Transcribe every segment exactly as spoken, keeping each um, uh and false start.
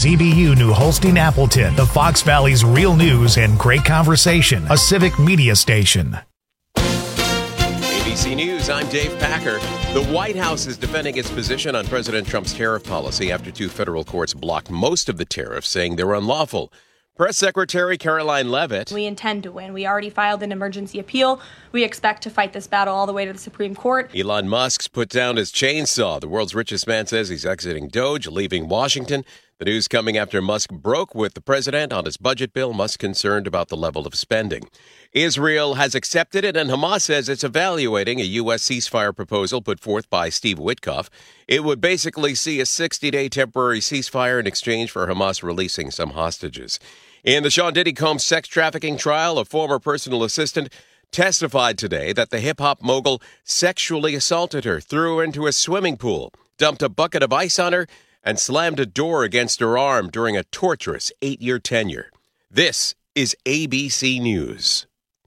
Z B U New Holstein Appleton, the Fox Valley's real news and great conversation, a civic media station. A B C News, I'm Dave Packer. The White House is defending its position on President Trump's tariff policy after two federal courts blocked most of the tariffs, saying they were unlawful. Press Secretary Caroline Leavitt. We intend to win. We already filed an emergency appeal. We expect to fight this battle all the way to the Supreme Court. Elon Musk's put down his chainsaw. The world's richest man says he's exiting Doge, leaving Washington. The news coming after Musk broke with the president on his budget bill. Musk concerned about the level of spending. Israel has accepted it, and Hamas says it's evaluating a U S ceasefire proposal put forth by Steve Witkoff. It would basically see a sixty-day temporary ceasefire in exchange for Hamas releasing some hostages. In the Sean Diddy Combs sex trafficking trial, a former personal assistant testified today that the hip-hop mogul sexually assaulted her, threw her into a swimming pool, dumped a bucket of ice on her, and slammed a door against her arm during a torturous eight-year tenure. This is A B C News.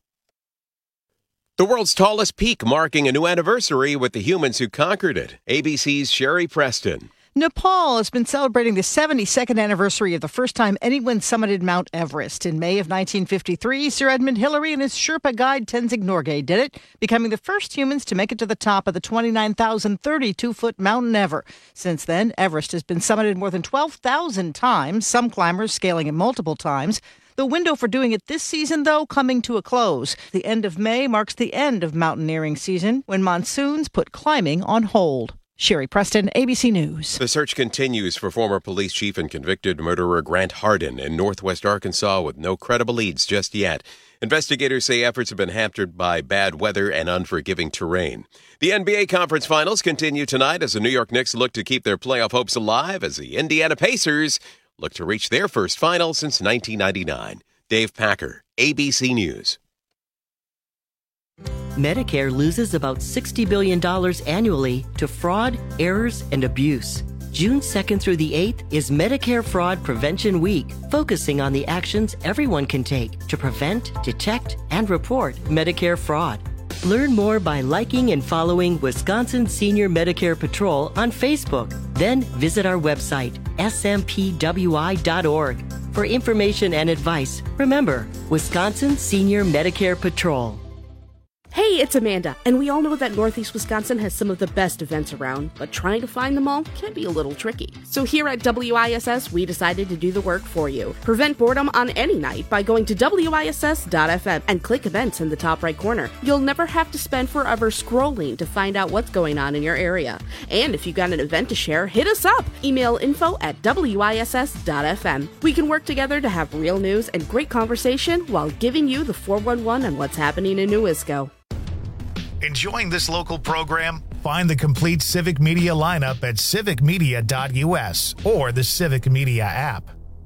The world's tallest peak marking a new anniversary with the humans who conquered it. A B C's Sherry Preston. Nepal has been celebrating the seventy-second anniversary of the first time anyone summited Mount Everest. In May of nineteen fifty-three, Sir Edmund Hillary and his Sherpa guide Tenzing Norgay did it, becoming the first humans to make it to the top of the twenty-nine thousand thirty-two foot mountain ever. Since then, Everest has been summited more than twelve thousand times, some climbers scaling it multiple times. The window for doing it this season, though, coming to a close. The end of May marks the end of mountaineering season, when monsoons put climbing on hold. Sherry Preston, A B C News. The search continues for former police chief and convicted murderer Grant Hardin in northwest Arkansas with no credible leads just yet. Investigators say efforts have been hampered by bad weather and unforgiving terrain. The N B A Conference Finals continue tonight as the New York Knicks look to keep their playoff hopes alive as the Indiana Pacers look to reach their first final since nineteen ninety-nine. Dave Packer, A B C News. Medicare loses about sixty billion dollars annually to fraud, errors, and abuse. June second through the eighth is Medicare Fraud Prevention Week, focusing on the actions everyone can take to prevent, detect, and report Medicare fraud. Learn more by liking and following Wisconsin Senior Medicare Patrol on Facebook. Then visit our website, S M P W I dot org. For information and advice, remember, Wisconsin Senior Medicare Patrol. Hey, it's Amanda, and we all know that Northeast Wisconsin has some of the best events around, but trying to find them all can be a little tricky. So here at W I S S, we decided to do the work for you. Prevent boredom on any night by going to W I S S dot F M and click events in the top right corner. You'll never have to spend forever scrolling to find out what's going on in your area. And if you've got an event to share, hit us up. Email info at W I S S dot F M. We can work together to have real news and great conversation while giving you the four one one on what's happening in New Isco. Enjoying this local program? Find the complete Civic Media lineup at civic media dot U S or the Civic Media app.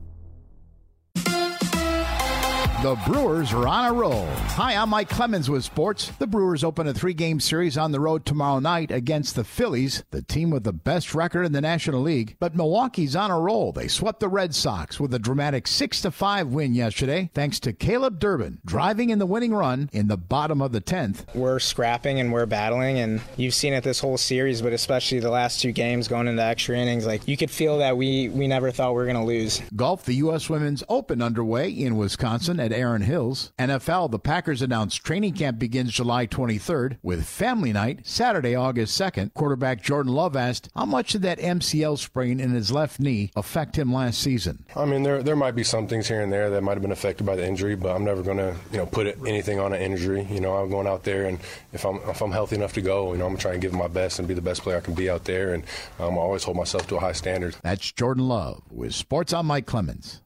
The Brewers are on a roll. Hi, I'm Mike Clemens with sports. The Brewers open a three-game series on the road tomorrow night against the Phillies, the team with the best record in the National League. But Milwaukee's on a roll. They swept the Red Sox with a dramatic six to five win yesterday, thanks to Caleb Durbin driving in the winning run in the bottom of the tenth. We're scrapping and we're battling, and you've seen it this whole series, but especially the last two games going into extra innings. Like, you could feel that we, we never thought we were going to lose. Golf, the U S Women's Open underway in Wisconsin at Erin Hills. N F L, the Packers announced training camp begins July twenty-third with family night Saturday, August second. Quarterback Jordan Love asked, how much did that M C L sprain in his left knee affect him last season? I mean, there there might be some things here and there that might have been affected by the injury, but I'm never going to, you know, put it, anything on an injury. You know, I'm going out there, and if I'm if I'm healthy enough to go, you know, I'm going to try and give it my best and be the best player I can be out there, and um, I always hold myself to a high standard. That's Jordan Love with Sports. I'm Mike Clemens.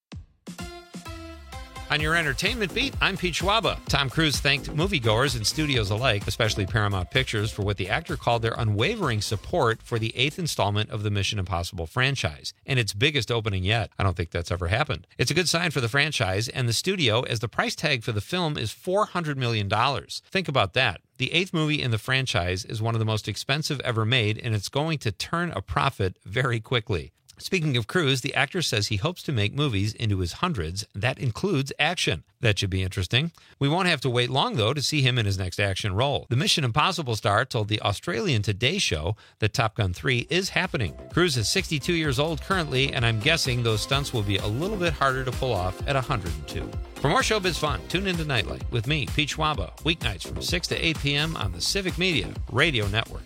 On your entertainment beat, I'm Pete Schwaba. Tom Cruise thanked moviegoers and studios alike, especially Paramount Pictures, for what the actor called their unwavering support for the eighth installment of the Mission Impossible franchise, and its biggest opening yet. I don't think that's ever happened. It's a good sign for the franchise and the studio, as the price tag for the film is four hundred million dollars. Think about that. The eighth movie in the franchise is one of the most expensive ever made, and it's going to turn a profit very quickly. Speaking of Cruise, the actor says he hopes to make movies into his hundreds. That includes action. That should be interesting. We won't have to wait long, though, to see him in his next action role. The Mission Impossible star told the Australian Today Show that Top Gun three is happening. Cruise is sixty-two years old currently, and I'm guessing those stunts will be a little bit harder to pull off at one hundred two. For more showbiz fun, tune into Nightlight with me, Pete Schwaba, weeknights from six to eight p.m. on the Civic Media Radio Network.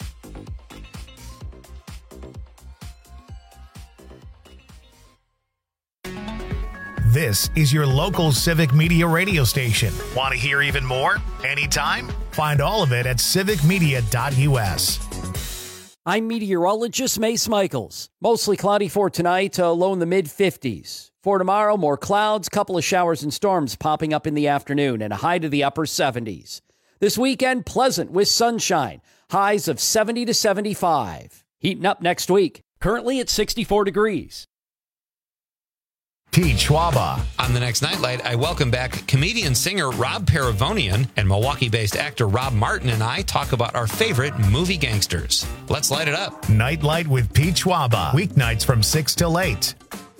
This is your local Civic Media radio station. Want to hear even more? Anytime? Find all of it at civic media dot u s. I'm meteorologist Mace Michaels. Mostly cloudy for tonight, uh, low in the mid fifties. For tomorrow, more clouds, couple of showers and storms popping up in the afternoon, and a high to the upper seventies. This weekend, pleasant with sunshine, highs of seventy to seventy-five. Heating up next week, currently at sixty-four degrees. Pete Schwaba. On the next Nightlight, I welcome back comedian-singer Rob Paravonian, and Milwaukee-based actor Rob Martin and I talk about our favorite movie gangsters. Let's light it up. Nightlight with Pete Schwaba. Weeknights from six till eight.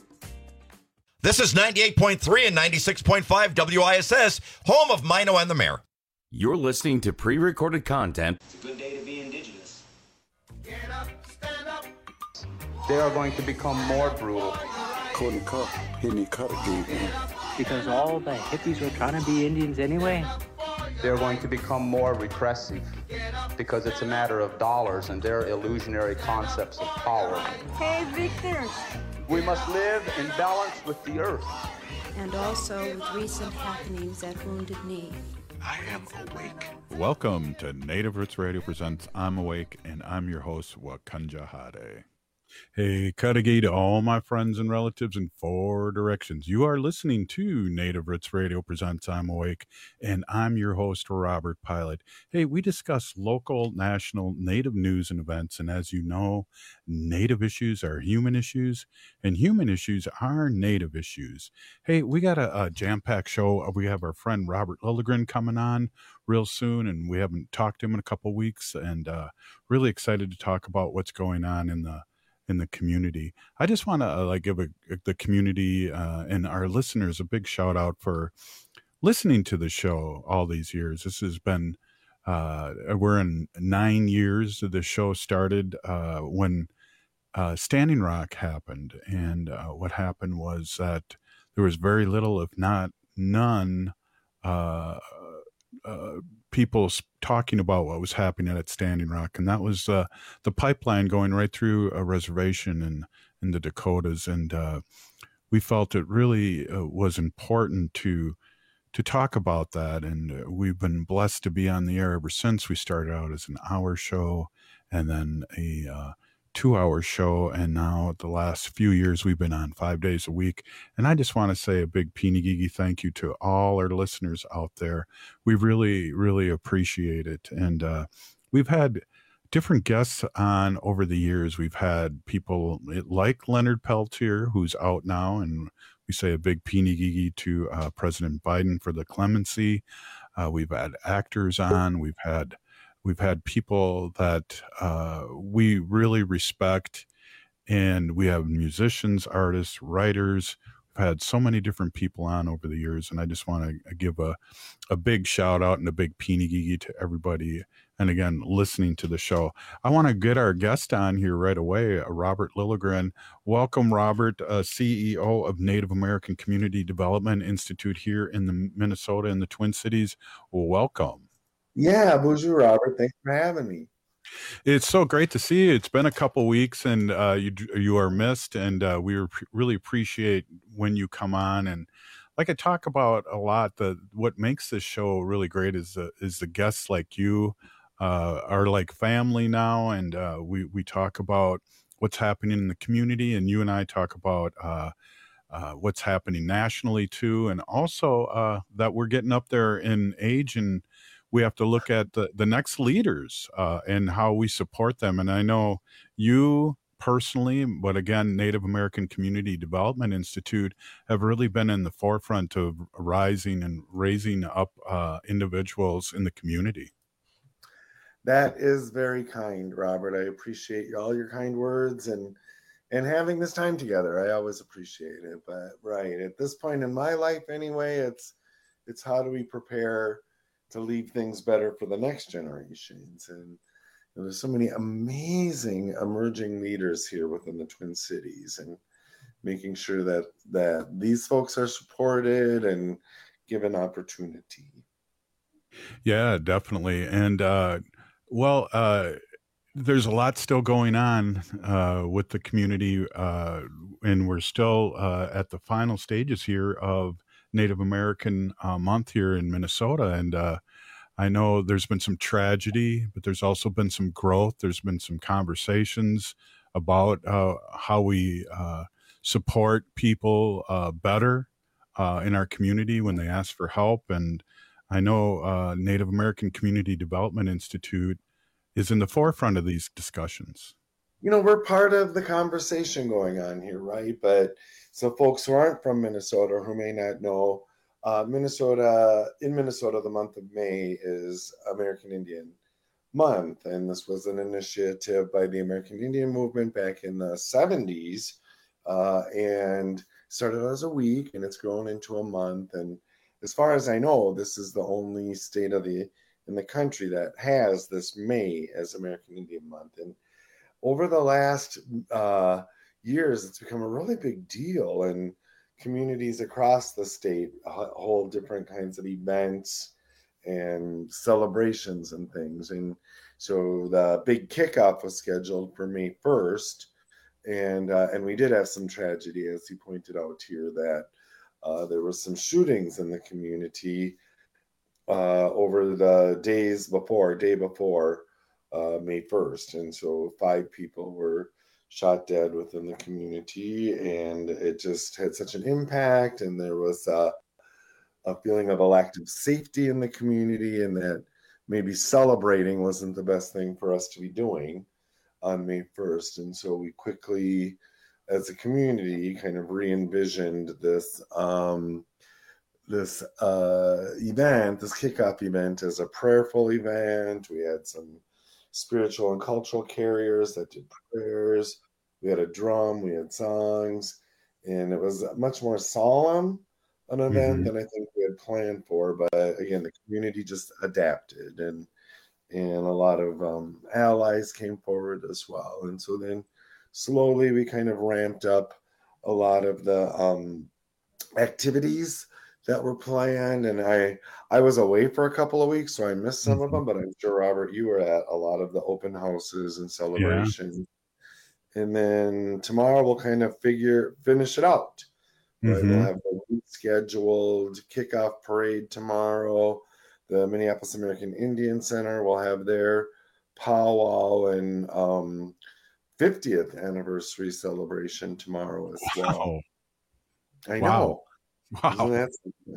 This is ninety-eight point three and ninety-six point five W I S S, home of Mino and the Mayor. You're listening to pre-recorded content. It's a good day to be indigenous. Get up, stand up. They are going to become more brutal. Couldn't cut, hitting cut again. Because all the hippies were trying to be Indians anyway. They're going to become more repressive because it's a matter of dollars and their illusionary concepts of power. Hey, Victor. We must live in balance with the earth. And also with recent happenings at Wounded Knee. I am awake. Welcome to Native Roots Radio presents I'm Awake, and I'm your host, Wakanja Hade. Hey, Cudahy to all my friends and relatives in four directions. You are listening to Native Roots Radio presents I'm Awake, and I'm your host, Robert Pilot. Hey, we discuss local, national, Native news and events, and as you know, Native issues are human issues, and human issues are Native issues. Hey, we got a, a jam-packed show. We have our friend Robert Lilligren coming on real soon, and we haven't talked to him in a couple weeks, and uh, really excited to talk about what's going on in the in the community. I just want to uh, like give a, the community uh, and our listeners a big shout out for listening to the show all these years. This has been, uh, we're in nine years. The show started uh, when uh, Standing Rock happened. And uh, what happened was that there was very little, if not none, uh, uh, people talking about what was happening at Standing Rock, and that was uh, the pipeline going right through a reservation in, in the Dakotas, and uh, we felt it really uh, was important to to talk about that, and uh, we've been blessed to be on the air ever since. We started out as an hour show, and then a uh, two-hour show, and now the last few years we've been on five days a week. And I just want to say a big Peenigigi thank you to all our listeners out there. We really, really appreciate it. And uh, we've had different guests on over the years. We've had people like Leonard Peltier, who's out now, and we say a big Peenigigi to uh, President Biden for the clemency. Uh, we've had actors on. We've had We've had people that uh, we really respect, and we have musicians, artists, writers. We've had so many different people on over the years, and I just want to give a, a big shout out and a big Peenigigi to everybody. And again, listening to the show. I want to get our guest on here right away, uh, Robert Lilligren. Welcome, Robert, uh, C E O of Native American Community Development Institute here in the Minnesota and the Twin Cities. Well, welcome. Yeah, bonjour, Robert. Thanks for having me. It's so great to see you. It's been a couple weeks, and uh, you you are missed, and uh, we really appreciate when you come on. And like I talk about a lot, the what makes this show really great is the is the guests like you uh, are like family now, and uh, we we talk about what's happening in the community, and you and I talk about uh, uh, what's happening nationally too, and also uh, that we're getting up there in age, and we have to look at the, the next leaders uh, and how we support them. And I know you personally, but again, Native American Community Development Institute have really been in the forefront of rising and raising up uh, individuals in the community. That is very kind, Robert. I appreciate all your kind words. And and having this time together. I always appreciate it. But right at this point in my life, anyway, it's it's how do we prepare to leave things better for the next generations? And you know, there's so many amazing emerging leaders here within the Twin Cities, and making sure that that these folks are supported and given opportunity. Yeah, definitely. And uh, well, uh, there's a lot still going on uh, with the community, uh, and we're still uh, at the final stages here of Native American uh, Month here in Minnesota. And uh, I know there's been some tragedy, but there's also been some growth. There's been some conversations about uh, how we uh, support people uh, better uh, in our community when they ask for help. And I know uh, Native American Community Development Institute is in the forefront of these discussions. You know, we're part of the conversation going on here, right? But so folks who aren't from Minnesota, who may not know, uh, Minnesota, in Minnesota, the month of May is American Indian Month. And this was an initiative by the American Indian movement back in the seventies, uh, and started as a week, and it's grown into a month. And as far as I know, this is the only state of the in the country that has this May as American Indian Month. And over the last uh, years, it's become a really big deal, and communities across the state hold different kinds of events and celebrations and things. And so the big kickoff was scheduled for May first, and uh, and we did have some tragedy, as you pointed out here, that uh, there was some shootings in the community Uh, over the days before, day before uh, May first. And so five people were shot dead within the community, and it just had such an impact. And there was a, a feeling of a lack of safety in the community, and that maybe celebrating wasn't the best thing for us to be doing on May first. And so we quickly, as a community, kind of re-envisioned this um, this uh, event, this kickoff event, as a prayerful event. We had some spiritual and cultural carriers that did prayers. We had a drum, we had songs, and it was much more solemn an event mm-hmm. than I think we had planned for. But again, the community just adapted, and and a lot of um, allies came forward as well. And so then slowly we kind of ramped up a lot of the um, activities that were planned, and I I was away for a couple of weeks, so I missed some mm-hmm. of them, but I'm sure, Robert, you were at a lot of the open houses and celebrations. Yeah. And then tomorrow we'll kind of figure finish it out. Right? Mm-hmm. We'll have the scheduled kickoff parade tomorrow. The Minneapolis American Indian Center will have their powwow and um, fiftieth anniversary celebration tomorrow as well. Wow. I wow. know. Wow.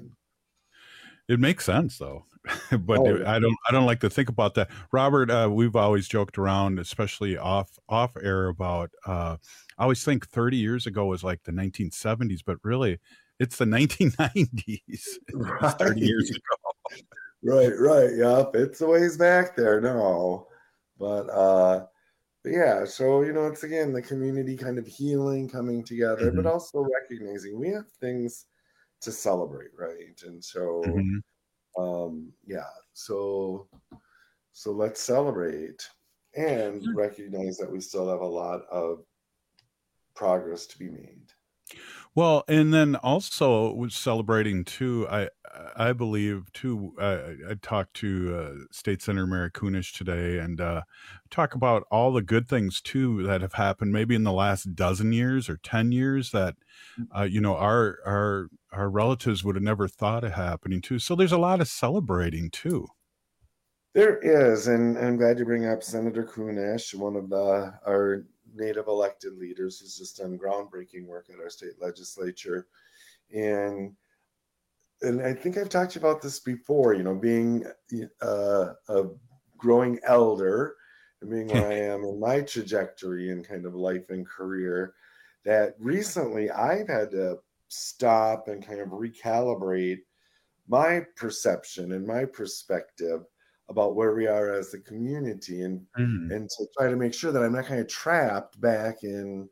It makes sense though, but oh, I don't. I don't like to think about that, Robert. Uh, we've always joked around, especially off off air, about. Uh, I always think thirty years ago was like the nineteen seventies, but really, it's the nineteen nineties. Right. thirty years ago. Right, right. Yep, it's a ways back there now, but uh, but yeah. So you know, it's again the community kind of healing, coming together, mm-hmm. but also recognizing we have things to celebrate, right? And so mm-hmm. um yeah so so let's celebrate and recognize that we still have a lot of progress to be made. Well, and then also with celebrating too, I I believe too. I, I talked to uh, State Senator Mary Kunesh today, and uh, talk about all the good things too that have happened, maybe in the last dozen years or ten years that uh, you know our our our relatives would have never thought of happening too. So there's a lot of celebrating too. There is, and I'm glad you bring up Senator Kunesh, one of the our Native elected leaders who's just done groundbreaking work at our state legislature. And and I think I've talked to you about this before, you know, being uh, a growing elder and being where I am in my trajectory and kind of life and career, that recently I've had to stop and kind of recalibrate my perception and my perspective about where we are as a community, and mm-hmm. and to try to make sure that I'm not kind of trapped back in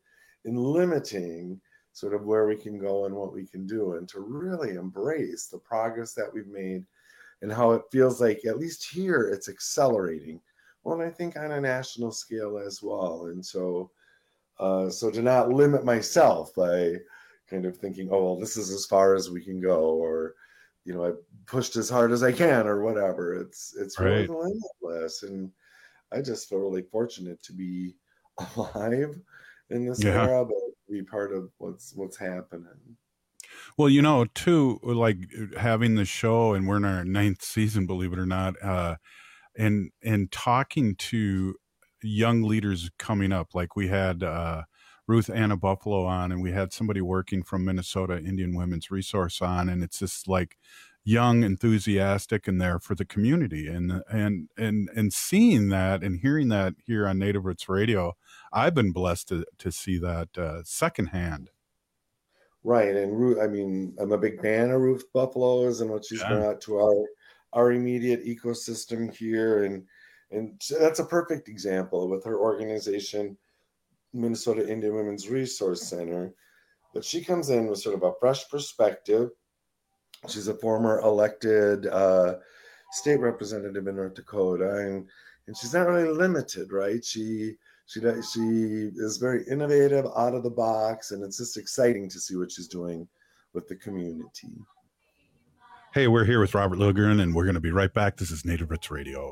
in limiting sort of where we can go and what we can do, and to really embrace the progress that we've made and how it feels like, at least here, it's accelerating. Well, and I think on a national scale as well. And so, uh, so to not limit myself by kind of thinking, oh, well, this is as far as we can go, or, you know, I pushed as hard as I can, or whatever. It's it's really Right. limitless, and I just feel really fortunate to be alive in this Yeah. era, but be part of what's what's happening. Well, you know, too, like having the show, and we're in our ninth season, believe it or not, uh, and and talking to young leaders coming up. Like we had uh, Ruth Anna Buffalo on, and we had somebody working from Minnesota Indian Women's Resource on, and it's just like young, enthusiastic, and there for the community, and and and and seeing that and hearing that here on Native Roots Radio, I've been blessed to to see that uh, secondhand. Right, and Ruth, I mean, I'm a big fan of Ruth Buffalo's and what she's Yeah. brought to our our immediate ecosystem here, and and so that's a perfect example with her organization, Minnesota Indian Women's Resource Center. But she comes in with sort of a fresh perspective. She's a former elected uh, state representative in North Dakota, and and she's not really limited, right? She she does- she is very innovative, out of the box, and it's just exciting to see what she's doing with the community. Hey, we're here with Robert Lilligren, and we're going to be right back. This is Native Roots Radio.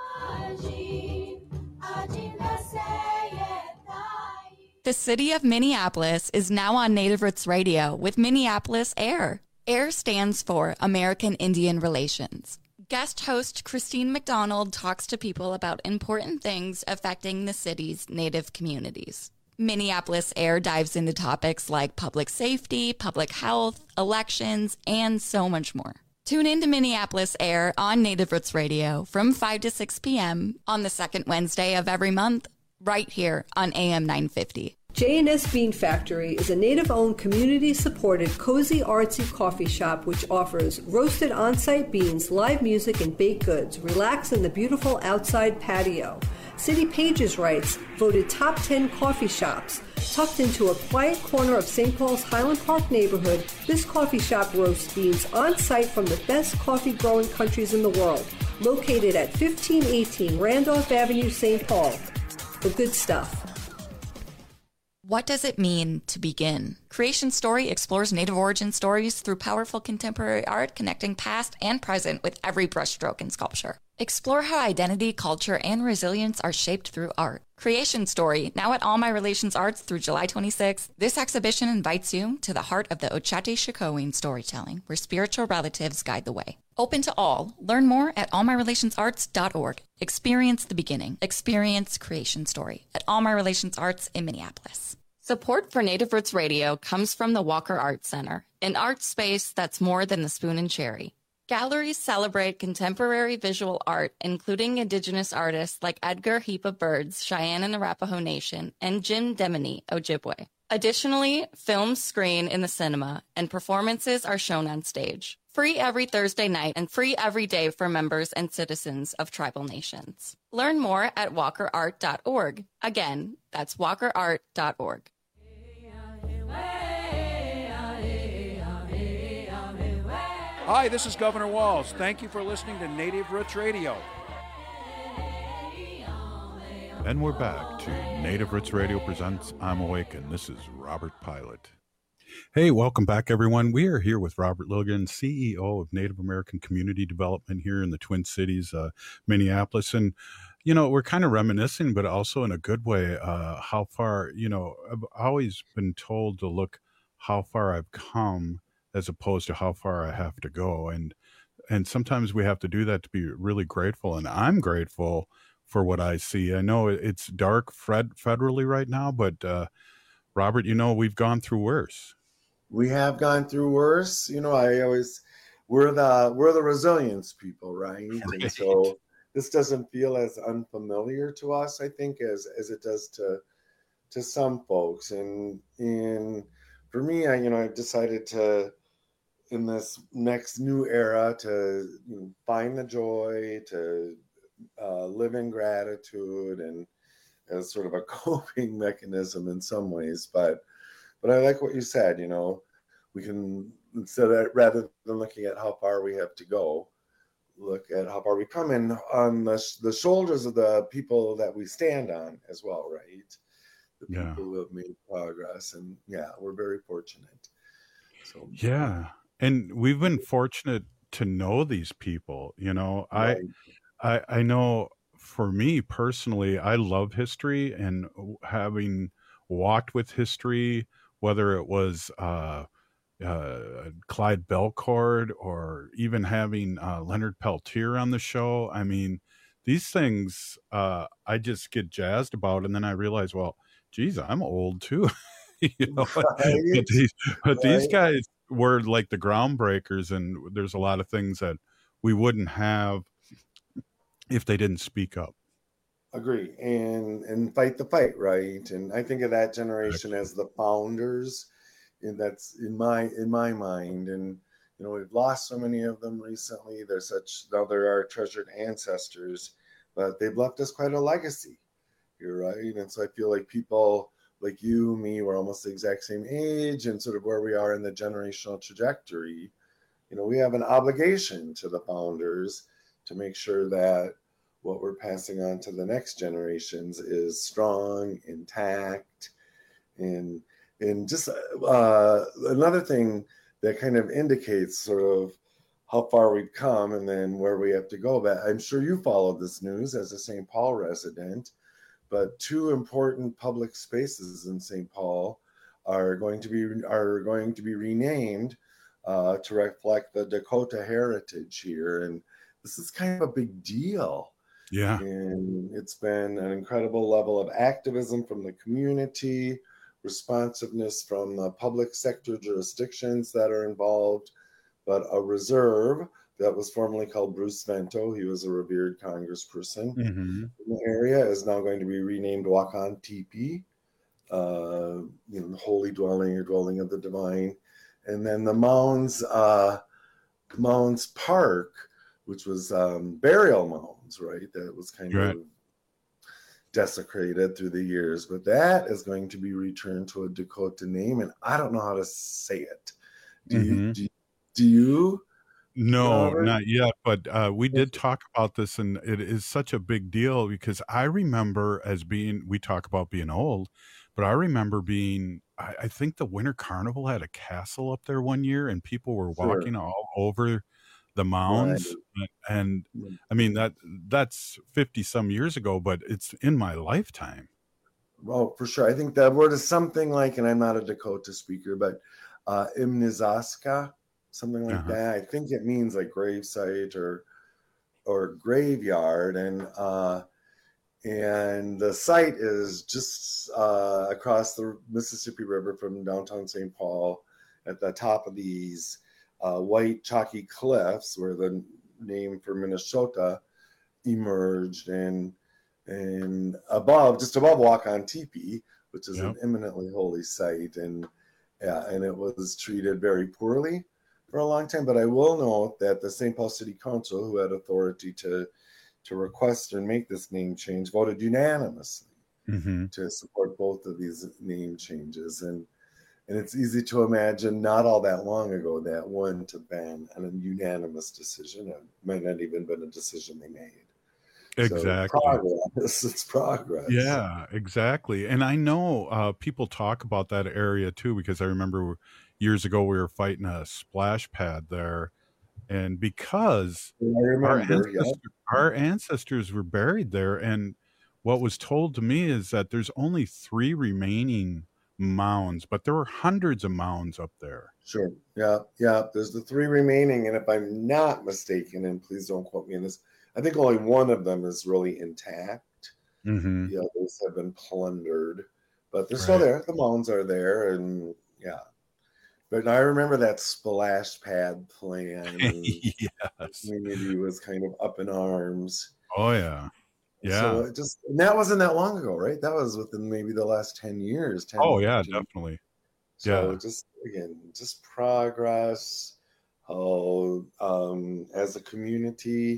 The city of Minneapolis is now on Native Roots Radio with Minneapolis Air. AIR stands for American Indian Relations. Guest host Christine McDonald talks to people about important things affecting the city's Native communities. Minneapolis Air dives into topics like public safety, public health, elections, and so much more. Tune in to Minneapolis Air on Native Roots Radio from five to six p.m. on the second Wednesday of every month, right here on A M nine fifty. J and S Bean Factory is a Native-owned, community-supported, cozy, artsy coffee shop which offers roasted on-site beans, live music, and baked goods. Relax in the beautiful outside patio. City Pages writes, voted top ten coffee shops. Tucked into a quiet corner of Saint Paul's Highland Park neighborhood, this coffee shop roasts beans on-site from the best coffee-growing countries in the world. Located at fifteen eighteen Randolph Avenue, Saint Paul. The good stuff. What does it mean to begin? Creation Story explores Native origin stories through powerful contemporary art, connecting past and present with every brushstroke in sculpture. Explore how identity, culture, and resilience are shaped through art. Creation Story, now at All My Relations Arts through July twenty-sixth. This exhibition invites you to the heart of the Ochate Shakoween storytelling, where spiritual relatives guide the way. Open to all. Learn more at all my relations arts dot org. Experience the beginning. Experience Creation Story at All My Relations Arts in Minneapolis. Support for Native Roots Radio comes from the Walker Art Center, an art space that's more than the spoon and cherry. Galleries celebrate contemporary visual art, including Indigenous artists like Edgar Heap of Birds, Cheyenne and Arapaho Nation, and Jim Demini, Ojibwe. Additionally, films screen in the cinema, and performances are shown on stage. Free every Thursday night and free every day for members and citizens of tribal nations. Learn more at walker art dot org. Again, that's walker art dot org. Hi, this is Governor Walz. Thank you for listening to Native Roots Radio. And we're back to Native Roots Radio presents I'm Awake, and this is Robert Pilot. Hey, welcome back, everyone. We are here with Robert Lilligren, C E O of Native American Community Development here in the Twin Cities, uh, Minneapolis. And, you know, we're kind of reminiscing, but also in a good way, uh, how far, you know, I've always been told to look how far I've come as opposed to how far I have to go. And and sometimes we have to do that to be really grateful. And I'm grateful for what I see. I know it's dark fed, federally right now, but uh, Robert, you know, we've gone through worse. We have gone through worse. You know, I always we're the we're the resilience people, right? Right. And so this doesn't feel as unfamiliar to us, I think, as as it does to to some folks. And in for me, I you know, I've decided to in this next new era to you know, find the joy, to uh, live in gratitude, and as sort of a coping mechanism in some ways. But but I like what you said. You know, we can, instead of, rather than looking at how far we have to go, look at how far we come in on the, the shoulders of the people that we stand on as well, right? The people Yeah. who have made progress, and yeah, we're very fortunate. So Yeah. And we've been fortunate to know these people. You know, I, Right. I, I know for me personally, I love history, and having walked with history, whether it was, uh, uh, Clyde Belcourt or even having uh, Leonard Peltier on the show. I mean, these things uh, I just get jazzed about, and then I realize, well, geez, I'm old too. you know, but, Right. but these, but these Right. guys were like the groundbreakers, and there's a lot of things that we wouldn't have if they didn't speak up. Agree, and and fight the fight, right? And I think of that generation as the founders, and that's in my in my mind. And you know, we've lost so many of them recently. They're such now they're our treasured ancestors, but they've left us quite a legacy. You're right, and so I feel like people like you, me, we're almost the exact same age, and sort of where we are in the generational trajectory. You know, we have an obligation to the founders to make sure that what we're passing on to the next generations is strong, intact, and and just uh, another thing that kind of indicates sort of how far we've come and then where we have to go. But I'm sure you followed this news as a Saint Paul resident, but two important public spaces in Saint Paul are going to be are going to be renamed uh, to reflect the Dakota heritage here, and this is kind of a big deal. Yeah. And it's been an incredible level of activism from the community, responsiveness from the public sector jurisdictions that are involved, but a reserve that was formerly called Bruce Vento, he was a revered congressperson Mm-hmm. in the area, is now going to be renamed Wakan Teepee, uh, you know, the holy dwelling or dwelling of the divine. And then the Mounds, uh, Mounds Park, which was um, burial mounds, right? That was kind Right. of desecrated through the years, but that is going to be returned to a Dakota name, and I don't know how to say it. Do you? Mhm. Do you? Do you? No, Robert? not yet. But uh, we did talk about this, and it is such a big deal because I remember as being, we talk about being old, but I remember being, I, I think the Winter Carnival had a castle up there one year, and people were Sure. walking all over the mounds. And I mean, that that's fifty some years ago, but it's in my lifetime. Well, for sure. I think that word is something like, and I'm not a Dakota speaker, but uh, Imnizaska, something like Uh-huh. that. I think it means like gravesite or or graveyard, and uh, and the site is just uh, across the Mississippi River from downtown Saint Paul, at the top of these uh, white chalky cliffs, where the name for Minnesota emerged, and and above, just above Wakan Teepee, which is Yep. an eminently holy site, and yeah, and it was treated very poorly for a long time. But I will note that the Saint Paul City Council, who had authority to to request and make this name change, voted unanimously Mm-hmm. to support both of these name changes. And and it's easy to imagine not all that long ago that wouldn't have been a unanimous decision. It might not even been a decision they made. Exactly. So progress, it's progress. Yeah, exactly. And I know uh, people talk about that area too, because I remember years ago we were fighting a splash pad there. And because I our, remember, yeah. ancestor, our ancestors were buried there, and what was told to me is that there's only three remaining mounds, but there were hundreds of mounds up there. Sure. Yeah. Yeah. There's the three remaining. And if I'm not mistaken, and please don't quote me on this, I think only one of them is really intact. Mm-hmm. The others have been plundered, but they're still Right. there. The mounds are there. And yeah. But I remember that splash pad plan. And Yes. the community was kind of up in arms. Oh, yeah. Yeah. So it just, and that wasn't that long ago, right? That was within maybe the last ten years. ten, Oh, yeah, fifteen. definitely. So Yeah. just again, just progress. How um, as a community,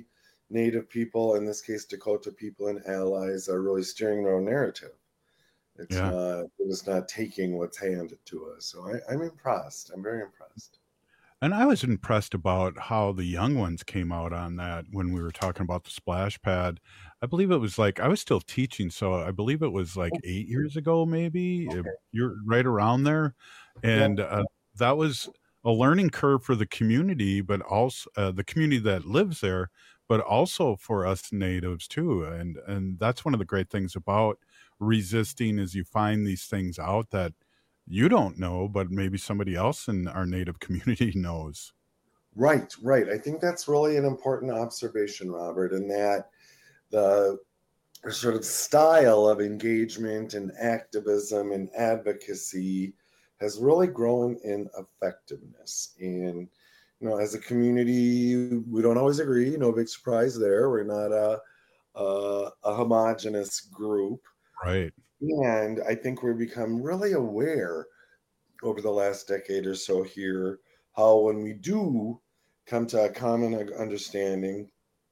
Native people, in this case Dakota people and allies, are really steering their own narrative. It's Yeah. not, it's not taking what's handed to us. So I, I'm impressed. I'm very impressed. And I was impressed about how the young ones came out on that when we were talking about the splash pad. I believe it was like, I was still teaching, so I believe it was like eight years ago, maybe. Okay. You're right around there. And Yeah. uh, that was a learning curve for the community, but also uh, the community that lives there, but also for us natives too. And, and that's one of the great things about resisting is you find these things out that you don't know, but maybe somebody else in our native community knows. Right, right. I think that's really an important observation, Robert, in that the sort of style of engagement and activism and advocacy has really grown in effectiveness. And, you know, as a community, we don't always agree. No big surprise there. We're not a, a, a homogenous group. Right. And I think we've become really aware over the last decade or so here how when we do come to a common understanding,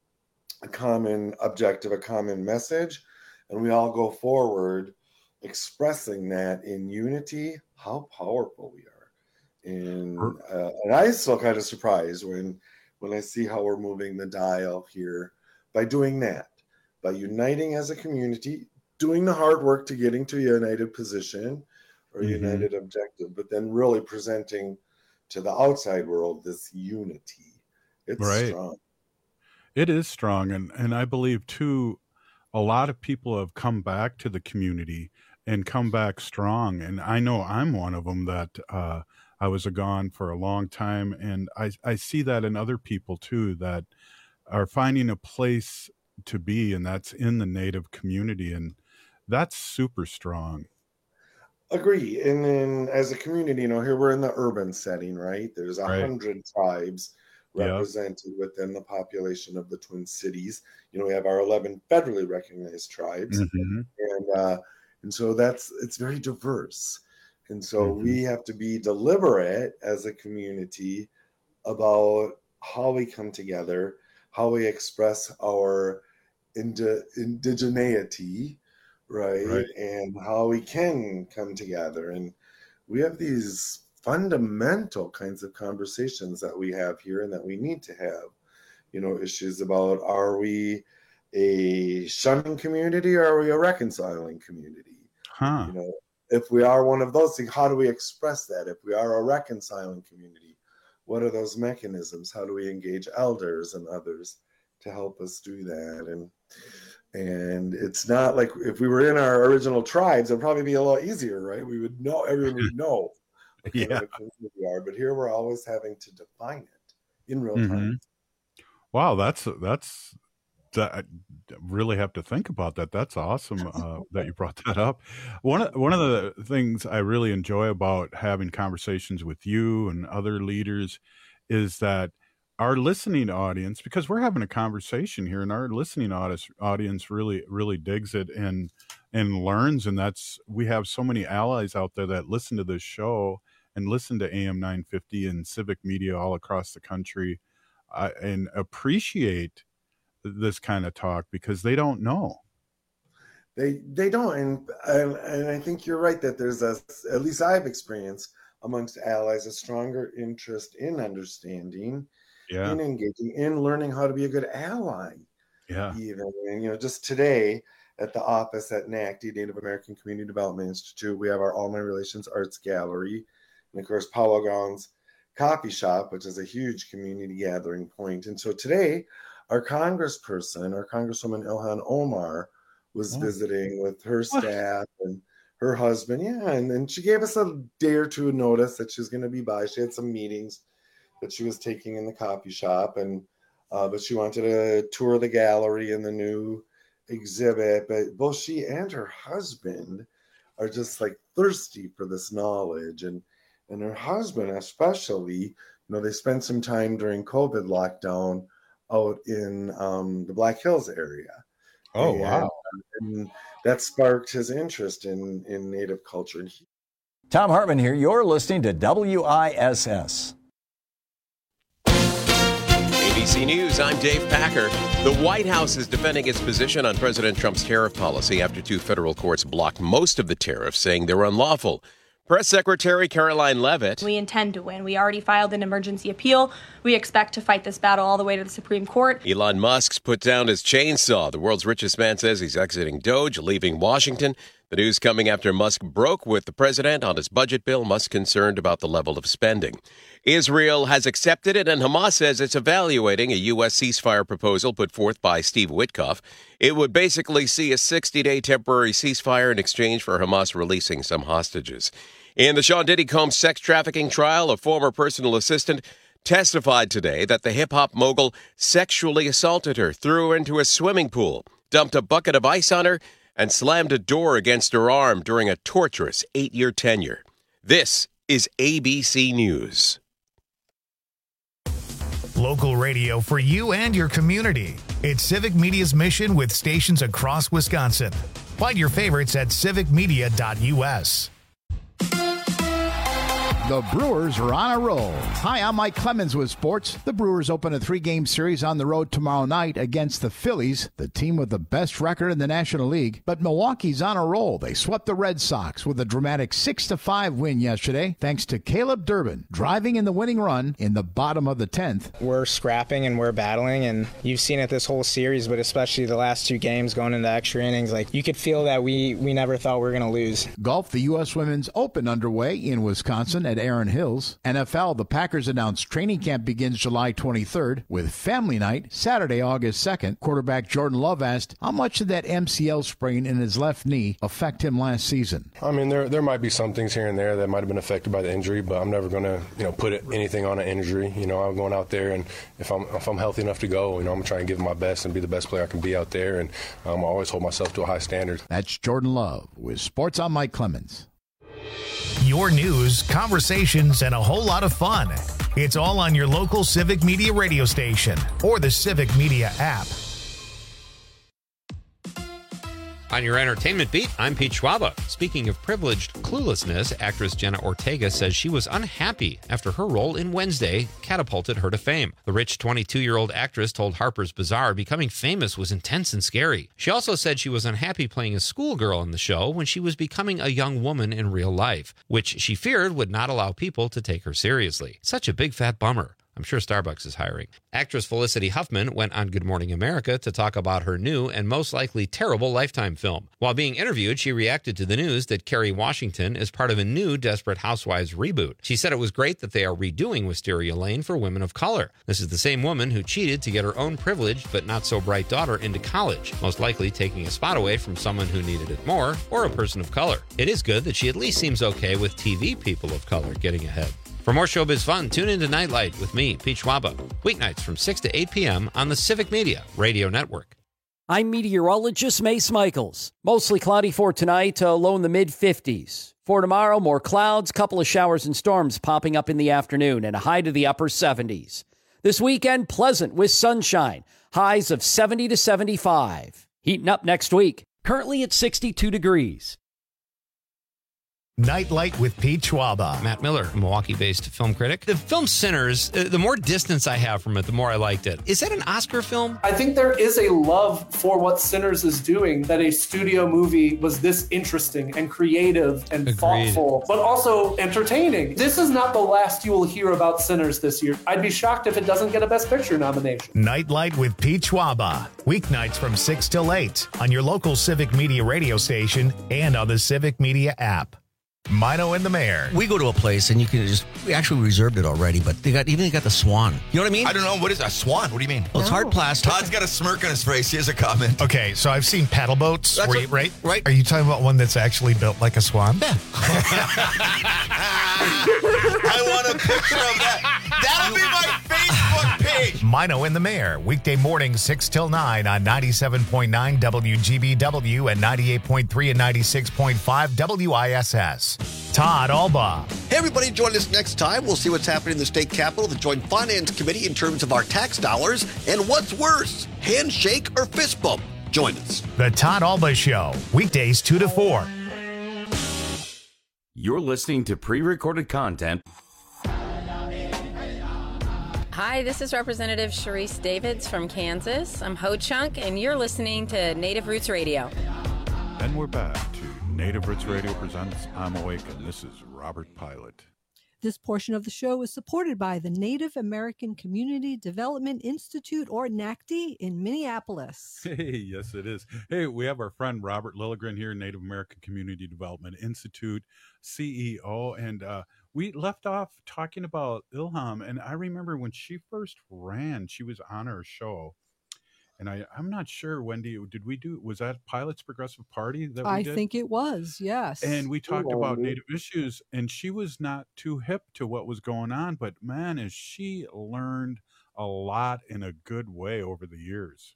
a common objective, a common message, and we all go forward expressing that in unity, how powerful we are. And, uh, and I still kind of surprised when, when I see how we're moving the dial here by doing that, by uniting as a community, doing the hard work to getting to a united position or Mm-hmm. united objective, but then really presenting to the outside world this unity. It's Right. strong. It is strong. And, and I believe too, a lot of people have come back to the community and come back strong. And I know I'm one of them that uh, I was a gone for a long time. And I, I see that in other people too, that are finding a place to be, and that's in the native community. And that's super strong. Agree. And then as a community, you know, here we're in the urban setting, right? There's a Right. hundred tribes Yep. represented within the population of the Twin Cities. You know, we have our eleven federally recognized tribes. Mhm. And uh, and so that's, it's very diverse. And so Mhm. we have to be deliberate as a community about how we come together, how we express our indi- indigeneity, right? Right. And how we can come together. And we have these fundamental kinds of conversations that we have here and that we need to have. You know, issues about, are we a shunning community or are we a reconciling community? Huh. You know, if we are one of those things, how do we express that? If we are a reconciling community, what are those mechanisms? How do we engage elders and others to help us do that? And and it's not like if we were in our original tribes, it'd probably be a lot easier, right? We would know, everyone would know what kind Yeah. of a community we are. But here we're always having to define it in real Mhm. time. Wow. That's, that's, that, I really have to think about that. That's awesome uh, that you brought that up. One of, one of the things I really enjoy about having conversations with you and other leaders is that our listening audience, because we're having a conversation here, and our listening audience audience really, really digs it and and learns. And that's, we have so many allies out there that listen to this show and listen to A M nine fifty and civic media all across the country, uh, and appreciate this kind of talk because they don't know. They they don't, and, and and I think you're right that there's a, at least I've experienced amongst allies, a stronger interest in understanding, Yeah. in engaging, in learning how to be a good ally. Yeah. Even, and you know, just today at the office at N A C D, Native American Community Development Institute, we have our All My Relations Arts Gallery, and of course Powwow Gowns Coffee Shop, which is a huge community gathering point. And so today, our congressperson, our Congresswoman Ilhan Omar, was Oh. visiting with her What? staff and her husband. Yeah, and then she gave us a day or two notice that she was going to be by. She had some meetings that she was taking in the coffee shop, and uh, but she wanted to tour the gallery and the new exhibit. But both she and her husband are just like thirsty for this knowledge, and and her husband especially, you know, they spent some time during COVID lockdown out in um, the Black Hills area. Oh, And- wow. And that sparked his interest in in Native culture. And he- Tom Hartman here. You're listening to W I S S. B C News, I'm Dave Packer. The White House is defending its position on President Trump's tariff policy after two federal courts blocked most of the tariffs, saying they're unlawful. Press Secretary Caroline Leavitt. We intend to win. We already filed an emergency appeal. We expect to fight this battle all the way to the Supreme Court. Elon Musk's put down his chainsaw. The world's richest man says he's exiting Doge, leaving Washington. The news coming after Musk broke with the president on his budget bill. Musk concerned about the level of spending. Israel has accepted it, and Hamas says it's evaluating a U S ceasefire proposal put forth by Steve Witkoff. It would basically see a sixty-day temporary ceasefire in exchange for Hamas releasing some hostages. In the Sean Diddy Combs sex trafficking trial, a former personal assistant testified today that the hip-hop mogul sexually assaulted her, threw her into a swimming pool, dumped a bucket of ice on her, and slammed a door against her arm during a torturous eight-year tenure. This is A B C News. Local radio for you and your community. It's Civic Media's mission with stations across Wisconsin. Find your favorites at civic media dot U S. The Brewers are on a roll. Hi, I'm Mike Clemens with sports. The Brewers open a three-game series on the road tomorrow night against the Phillies, the team with the best record in the National League. But Milwaukee's on a roll. They swept the Red Sox with a dramatic six to five win yesterday, thanks to Caleb Durbin driving in the winning run in the bottom of the tenth. We're scrapping and we're battling, and you've seen it this whole series, but especially the last two games going into extra innings. Like, you could feel that we, we never thought we were going to lose. Golf, the U S Women's Open underway in Wisconsin at Erin Hills. N F L, the Packers announced training camp begins July twenty-third with Family Night Saturday, August second. Quarterback Jordan Love asked, how much did that M C L sprain in his left knee affect him last season? I mean, there there might be some things here and there that might have been affected by the injury, but I'm never going to, you know, put it, anything on an injury. You know, I'm going out there, and if I'm if I'm healthy enough to go, you know, I'm going to try and give it my best and be the best player I can be out there, and um, I always hold myself to a high standard. That's Jordan Love with Sports. I'm Mike Clemens. Your news, conversations, and a whole lot of fun. It's all on your local Civic Media radio station or the Civic Media app. On your entertainment beat, I'm Pete Schwaba. Speaking of privileged cluelessness, actress Jenna Ortega says she was unhappy after her role in Wednesday catapulted her to fame. The rich twenty-two-year-old actress told Harper's Bazaar becoming famous was intense and scary. She also said she was unhappy playing a schoolgirl in the show when she was becoming a young woman in real life, which she feared would not allow people to take her seriously. Such a big fat bummer. I'm sure Starbucks is hiring. Actress Felicity Huffman went on Good Morning America to talk about her new and most likely terrible Lifetime film. While being interviewed, she reacted to the news that Kerry Washington is part of a new Desperate Housewives reboot. She said it was great that they are redoing Wisteria Lane for women of color. This is the same woman who cheated to get her own privileged but not so bright daughter into college, most likely taking a spot away from someone who needed it more, or a person of color. It is good that she at least seems okay with T V people of color getting ahead. For more showbiz fun, tune into Nightlight with me, Pete Schwaba, weeknights from six to eight p.m. on the Civic Media Radio Network. I'm meteorologist Mace Michaels. Mostly cloudy for tonight, uh, low in the mid fifties. For tomorrow, more clouds, couple of showers and storms popping up in the afternoon, and a high to the upper seventies. This weekend, pleasant with sunshine, highs of seventy to seventy-five. Heating up next week, currently at sixty-two degrees. Nightlight with Pete Schwaba. Matt Miller, a Milwaukee-based film critic. The film Sinners, uh, the more distance I have from it, the more I liked it. Is that an Oscar film? I think there is a love for what Sinners is doing, that a studio movie was this interesting and creative and Agreed. thoughtful, but also entertaining. This is not the last you will hear about Sinners this year. I'd be shocked if it doesn't get a Best Picture nomination. Nightlight with Pete Schwaba. Weeknights from six till eight on your local Civic Media radio station and on the Civic Media app. Mino and the Mayor. We go to a place and you can just, we actually reserved it already, but they got, even they got the Swan. You know what I mean? I don't know. What is a Swan? What do you mean? Well, it's hard plastic. Todd's got a smirk on his face. He has a comment. Okay, so I've seen paddle boats. That's where a- you, right? right. Are you talking about one that's actually built like a swan? Yeah. I want a picture of that. That'll be my Facebook page. Mino and the Mayor, weekday morning six till nine on ninety-seven point nine W G B W and ninety-eight point three and ninety-six point five W I S S. Todd Alba. Hey, everybody, join us next time. We'll see what's happening in the state capitol, the Joint Finance Committee in terms of our tax dollars, and what's worse, handshake or fist bump. Join us. The Todd Alba Show, weekdays two to four. You're listening to pre-recorded content. Hi, this is Representative Sharice Davids from Kansas. I'm Ho Chunk, and you're listening to Native Roots Radio. And we're back to Native Roots Radio presents I'm Awake, and this is Robert Pilot. This portion of the show is supported by the Native American Community Development Institute, or N A C D, in Minneapolis. Hey, yes, it is. Hey, we have our friend Robert Lilligren here, Native American Community Development Institute C E O, and uh, we left off talking about Ilham, and I remember when she first ran, she was on our show. And I, I'm not sure, Wendy, did we do, was that Pilot's Progressive Party that we I did? think it was, yes. And we talked Ooh, about Wendy. Native issues, and she was not too hip to what was going on, but man, has she learned a lot in a good way over the years.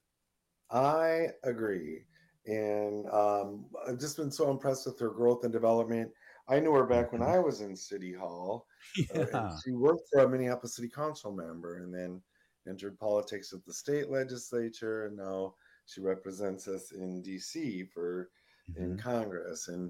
I agree. And um, I've just been so impressed with her growth and development. I knew her back when I was in City Hall. Yeah. Uh, and she worked for a Minneapolis City Council member, and then entered politics at the state legislature, and now she represents us in D C for mm-hmm. in Congress. And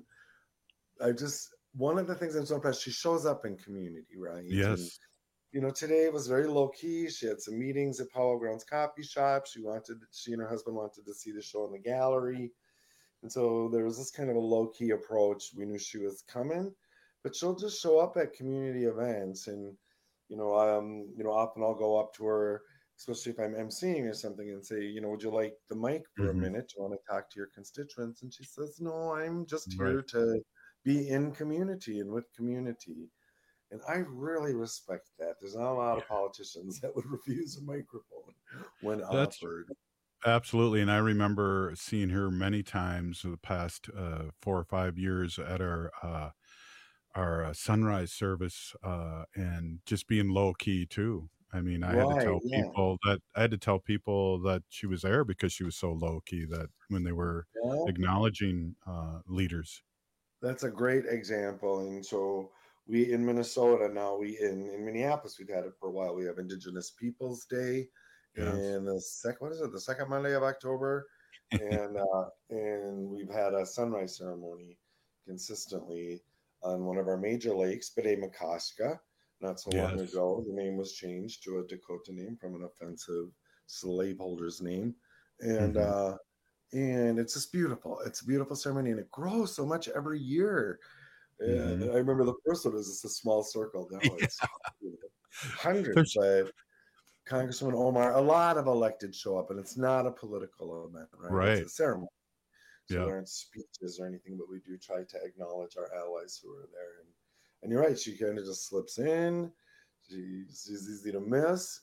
I just, one of the things I'm so impressed, she shows up in community, right? Yes. And, you know, today it was very low key. She had some meetings at Powell Grounds Coffee Shop. She wanted, she and her husband wanted to see the show in the gallery. And so there was this kind of a low key approach. We knew she was coming, but she'll just show up at community events. And You know, um, you know, often I'll go up to her, especially if I'm emceeing or something, and say, you know, would you like the mic for mm-hmm. a minute? Do you want to talk to your constituents? And she says, no, I'm just here right. to be in community and with community. And I really respect that. There's not a lot of politicians that would refuse a microphone when That's, offered. Absolutely. And I remember seeing her many times in the past uh, four or five years at our uh, our uh, sunrise service uh, and just being low key too. I mean, I right, had to tell yeah. people that I had to tell people that she was there because she was so low key that when they were yeah. acknowledging uh, leaders. That's a great example. And so we in Minnesota now, we in, in Minneapolis, we've had it for a while. We have Indigenous Peoples Day yes. and the second, what is it? The second Monday of October. and, uh, and we've had a sunrise ceremony consistently on one of our major lakes, Bede-Makaska. Not so long yes. ago, the name was changed to a Dakota name from an offensive slaveholder's name. And mm-hmm. uh, and it's just beautiful. It's a beautiful ceremony, and it grows so much every year. Mm-hmm. And I remember the first one was just a small circle. Now yeah. it's you know, hundreds. But Congressman Omar, a lot of elected show up, and it's not a political event, right? Right. It's a ceremony. So yeah. there aren't speeches or anything, but we do try to acknowledge our allies who are there. And, and you're right, she kind of just slips in. She, she's easy to miss.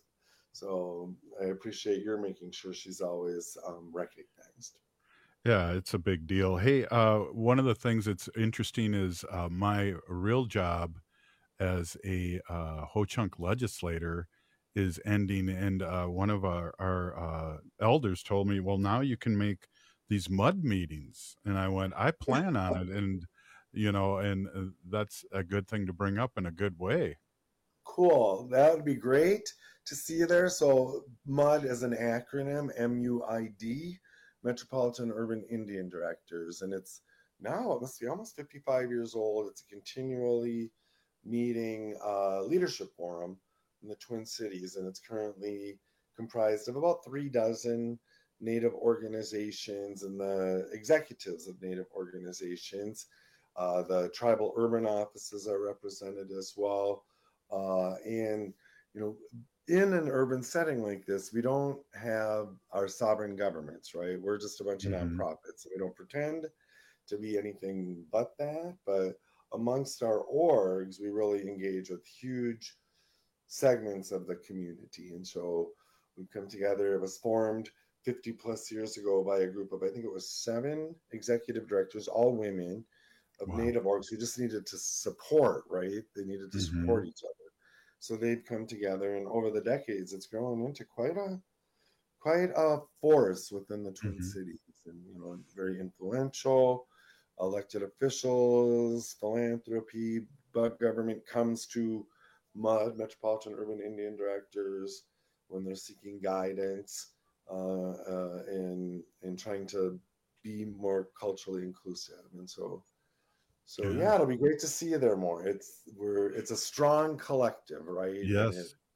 So I appreciate your making sure she's always um, recognized. Yeah, it's a big deal. Hey, uh, one of the things that's interesting is uh, my real job as a uh, Ho-Chunk legislator is ending. And uh, one of our, our uh, elders told me, well, now you can make these mud meetings. And I went, I plan on it. And, you know, and uh, that's a good thing to bring up in a good way. Cool. That would be great to see you there. So MUD is an acronym, M U I D, Metropolitan Urban Indian Directors. And it's now, it must be almost fifty-five years old. It's a continually meeting uh, leadership forum in the Twin Cities. And it's currently comprised of about three dozen Native organizations and the executives of Native organizations. Uh, the tribal urban offices are represented as well. Uh, and, you know, in an urban setting like this, we don't have our sovereign governments, right? We're just a bunch of mm-hmm. nonprofits. We don't pretend to be anything but that. But amongst our orgs, we really engage with huge segments of the community. And so we've come together. It was formed fifty plus years ago by a group of, I think it was seven executive directors, all women of wow. Native orgs who just needed to support, right? They needed to mm-hmm. support each other. So they'd come together, and over the decades, it's grown into quite a quite a force within the Twin mm-hmm. Cities, and you know, very influential. Elected officials, philanthropy, but government comes to MUD, Metropolitan Urban Indian Directors, when they're seeking guidance uh, uh, and and trying to be more culturally inclusive, and so. So yeah. yeah, it'll be great to see you there more. It's we're it's a strong collective, right? Yes. And, it,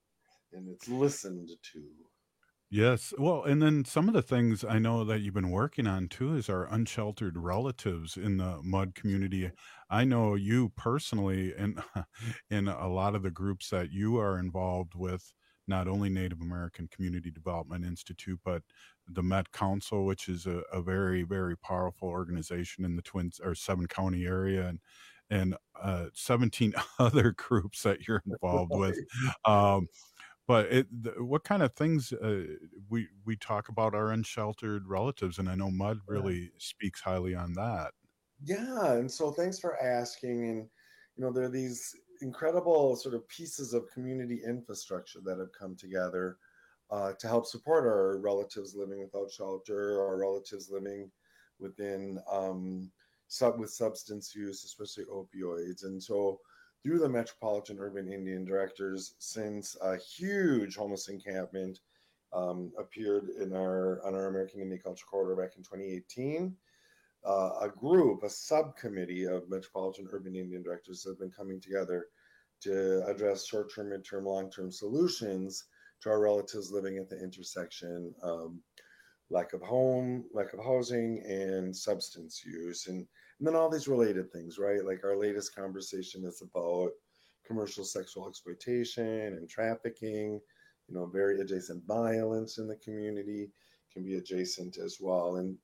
and it's listened to. Yes. Well, and then some of the things I know that you've been working on too is our unsheltered relatives in the mud community. I know you personally, and in a lot of the groups that you are involved with, not only Native American Community Development Institute, but the Met Council, which is a, a very, very powerful organization in the Twin or seven county area, and and uh, seventeen other groups that you're involved with. Um, But it, the, what kind of things uh, we we talk about our unsheltered relatives, and I know Mud really speaks highly on that. Yeah, and so thanks for asking. And you know, there are these incredible sort of pieces of community infrastructure that have come together uh, to help support our relatives living without shelter, our relatives living within um, sub with substance use, especially opioids, and so. Through the Metropolitan Urban Indian Directors, since a huge homeless encampment um, appeared in our on our American Indian Culture Corridor back in twenty eighteen, uh, a group, a subcommittee of Metropolitan Urban Indian Directors have been coming together to address short-term, mid-term, long-term solutions to our relatives living at the intersection of lack of home, lack of housing, and substance use. And, and then all these related things, right? Like our latest conversation is about commercial sexual exploitation and trafficking, you know, very adjacent violence in the community can be adjacent as well. And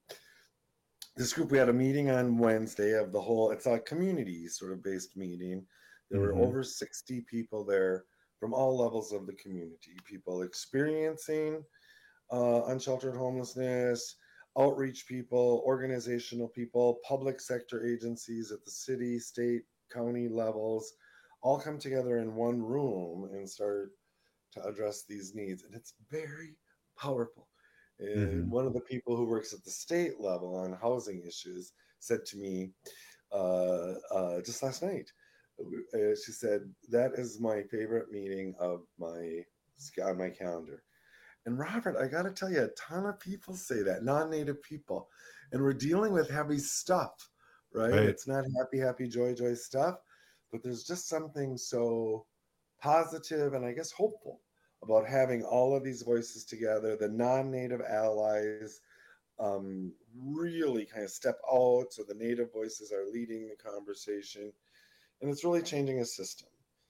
this group, we had a meeting on Wednesday of the whole, it's a community sort of based meeting. There mm-hmm. were over sixty people there from all levels of the community, people experiencing Uh, unsheltered homelessness, outreach people, organizational people, public sector agencies at the city, state, county levels, all come together in one room and start to address these needs. And it's very powerful. And mm-hmm. one of the people who works at the state level on housing issues said to me uh, uh, just last night, uh, she said, that is my favorite meeting of my on my calendar. And Robert, I got to tell you, a ton of people say that, non-native people. And we're dealing with heavy stuff, right? right? It's not happy, happy, joy, joy stuff. But there's just something so positive and I guess hopeful about having all of these voices together, the non-native allies um, really kind of step out. So the native voices are leading the conversation. And it's really changing a system.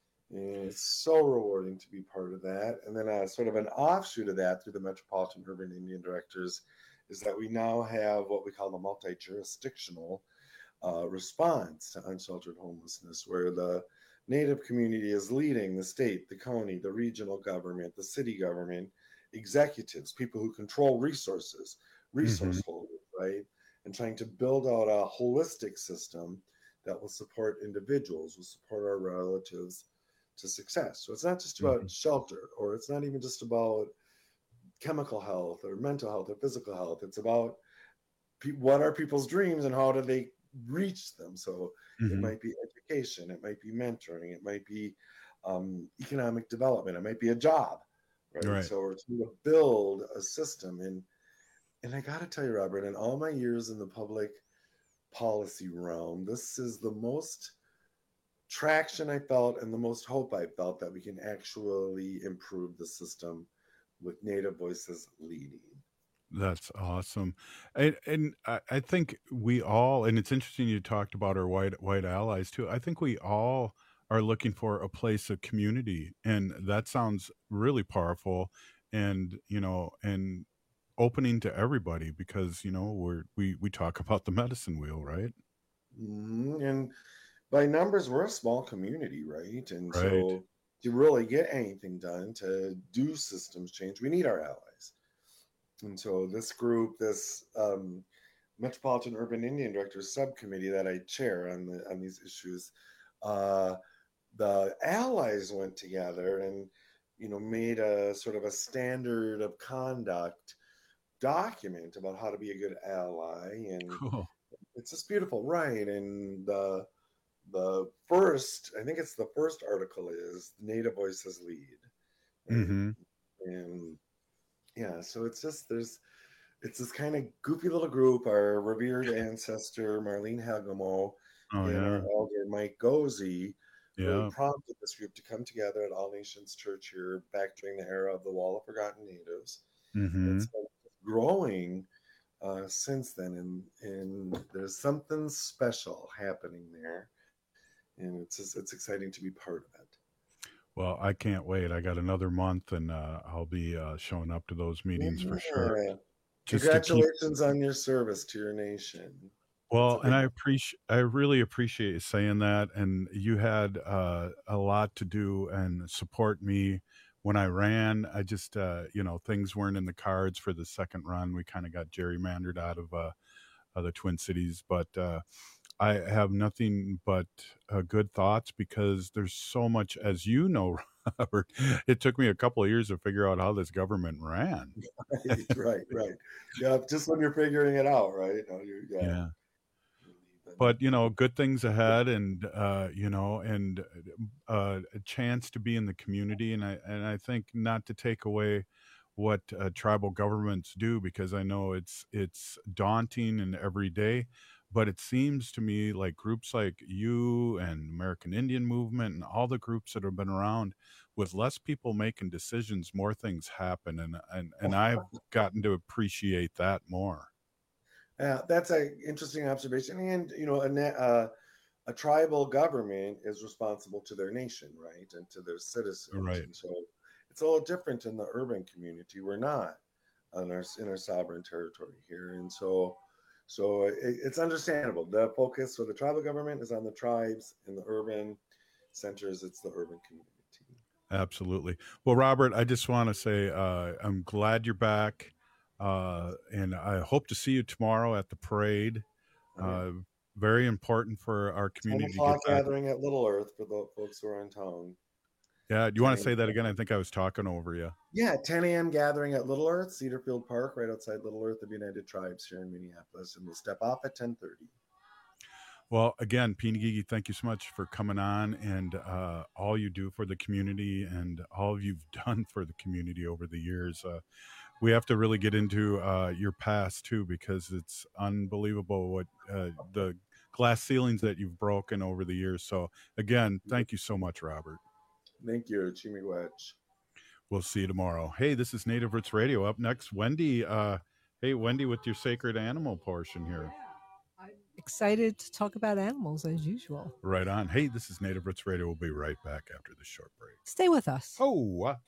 And it's so rewarding to be part of that. And then uh, sort of an offshoot of that through the Metropolitan Urban Indian Directors is that we now have what we call the multi-jurisdictional uh, response to unsheltered homelessness, where the Native community is leading the state, the county, the regional government, the city government, executives, people who control resources, resource mm-hmm. holders, right? And trying to build out a holistic system that will support individuals, will support our relatives, to success. So it's not just about mm-hmm. shelter, or it's not even just about chemical health or mental health or physical health. It's about pe- what are people's dreams and how do they reach them. So mm-hmm. it might be education, it might be mentoring, it might be um, economic development, it might be a job, right? right. So we're trying to build a system. And, and I got to tell you, Robert, in all my years in the public policy realm, this is the most traction I felt and the most hope I felt that we can actually improve the system with Native voices leading. That's awesome. And, and I think we all, and it's interesting you talked about our white white allies too. I think we all are looking for a place of community, and that sounds really powerful and, you know, and opening to everybody, because, you know, we're, we, we talk about the medicine wheel, right? Mm-hmm. And by numbers, we're a small community, right? And right. so to really get anything done, to do systems change, we need our allies. And so this group, this um, Metropolitan Urban Indian Directors Subcommittee that I chair on the on these issues, uh, the allies went together and, you know, made a sort of a standard of conduct document about how to be a good ally. And cool. It's just beautiful, right? And the The first, I think it's the first article is Native Voices Lead. Mm-hmm. And, and yeah, so it's just, there's, it's this kind of goofy little group, our revered ancestor, Marlene Hagemo, oh, and yeah. our elder, Mike Gozy, Yeah. really prompted this group to come together at All Nations Church here back during the era of the Wall of Forgotten Natives. Mm-hmm. It's been growing uh, since then, and, and there's something special happening there, and it's just, it's exciting to be part of it. Well, I can't wait. I got another month, and uh, I'll be uh, showing up to those meetings for sure. Yeah. Just to keep- Congratulations on your service to your nation. Well, It's a and big- I appreciate, I really appreciate you saying that. And you had uh, a lot to do and support me when I ran. I just, uh, you know, things weren't in the cards for the second run. We kind of got gerrymandered out of uh, uh, the Twin Cities, but uh, I have nothing but uh, good thoughts because there's so much, as you know, Robert. It took me a couple of years to figure out how this government ran. right, right, right. Yeah, just when you're figuring it out, right? Oh, you- yeah. Yeah. But you know, good things ahead, and uh, you know, and uh, a chance to be in the community, and I and I think not to take away what uh, tribal governments do, because I know it's it's daunting and every day, but it seems to me like groups like you and American Indian Movement and all the groups that have been around, with less people making decisions, more things happen, and and and I've gotten to appreciate that more. Yeah, that's an interesting observation. And, you know, a, na- uh, a tribal government is responsible to their nation, right? And to their citizens. Right. And so it's a little different in the urban community. We're not on our, in our sovereign territory here. And so so it, it's understandable. The focus for the tribal government is on the tribes. In the urban centers, it's the urban community. Absolutely. Well, Robert, I just want to say uh, I'm glad you're back. Uh, and I hope to see you tomorrow at the parade. Uh, very important for our ten community. to o'clock get back. gathering at Little Earth for the folks who are in town. Yeah, do you want to say that again? I think I was talking over you. Yeah, ten a.m. gathering at Little Earth, Cedarfield Park, right outside Little Earth of United Tribes here in Minneapolis, and we'll step off at ten thirty. Well, again, Pinagigi, thank you so much for coming on and uh, all you do for the community and all you've done for the community over the years. Uh, we have to really get into uh, your past too, because it's unbelievable what uh, the glass ceilings that you've broken over the years. So again, thank you so much, Robert. Thank you, Chimiwech. We'll see you tomorrow. Hey, this is Native Roots Radio. Up next, Wendy. Uh, hey, Wendy, with your sacred animal portion here. Excited to talk about animals as usual. Right on. Hey, this is Native Roots Radio. We'll be right back after this short break. Stay with us. Oh, uh,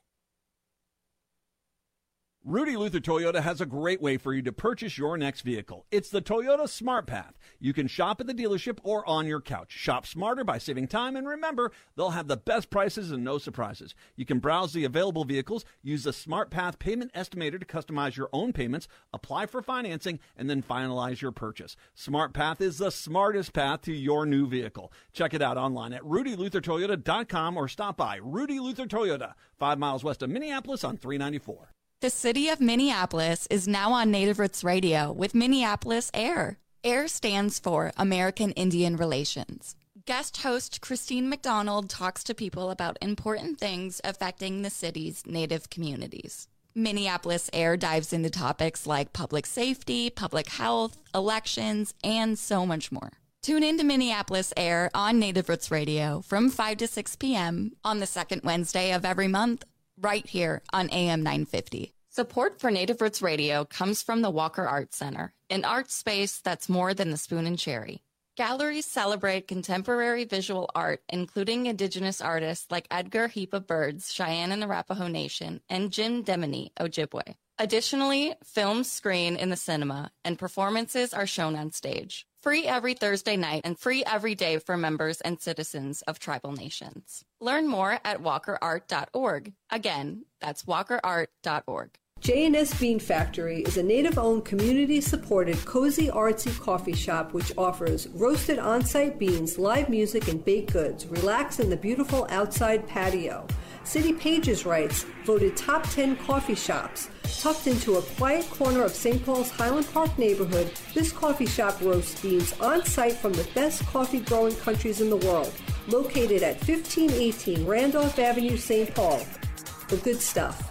Rudy Luther Toyota has a great way for you to purchase your next vehicle. It's the Toyota Smart Path. You can shop at the dealership or on your couch. Shop smarter by saving time, and remember, they'll have the best prices and no surprises. You can browse the available vehicles, use the Smart Path payment estimator to customize your own payments, apply for financing, and then finalize your purchase. Smart Path is the smartest path to your new vehicle. Check it out online at rudy luther toyota dot com or stop by Rudy Luther Toyota, five miles west of Minneapolis on three ninety-four. The city of Minneapolis is now on Native Roots Radio with Minneapolis AIR. AIR stands for American Indian Relations. Guest host Christine McDonald talks to people about important things affecting the city's Native communities. Minneapolis AIR dives into topics like public safety, public health, elections, and so much more. Tune in to Minneapolis AIR on Native Roots Radio from five to six p.m. on the second Wednesday of every month, right here on A M nine fifty. Support for Native Roots Radio comes from the Walker Art Center, an art space that's more than the spoon and cherry. Galleries celebrate contemporary visual art, including Indigenous artists like Edgar Heap of Birds, Cheyenne and Arapaho Nation, and Jim Demini, Ojibwe. Additionally, films screen in the cinema, and performances are shown on stage. Free every Thursday night and free every day for members and citizens of tribal nations. Learn more at walker art dot org. Again, that's walker art dot org. J and S Bean Factory is a native-owned, community-supported, cozy, artsy coffee shop which offers roasted on-site beans, live music, and baked goods. Relax in the beautiful outside patio. City Pages writes, voted top ten coffee shops. Tucked into a quiet corner of Saint Paul's Highland Park neighborhood, this coffee shop roasts beans on-site from the best coffee-growing countries in the world. Located at fifteen eighteen Randolph Avenue, Saint Paul. The good stuff.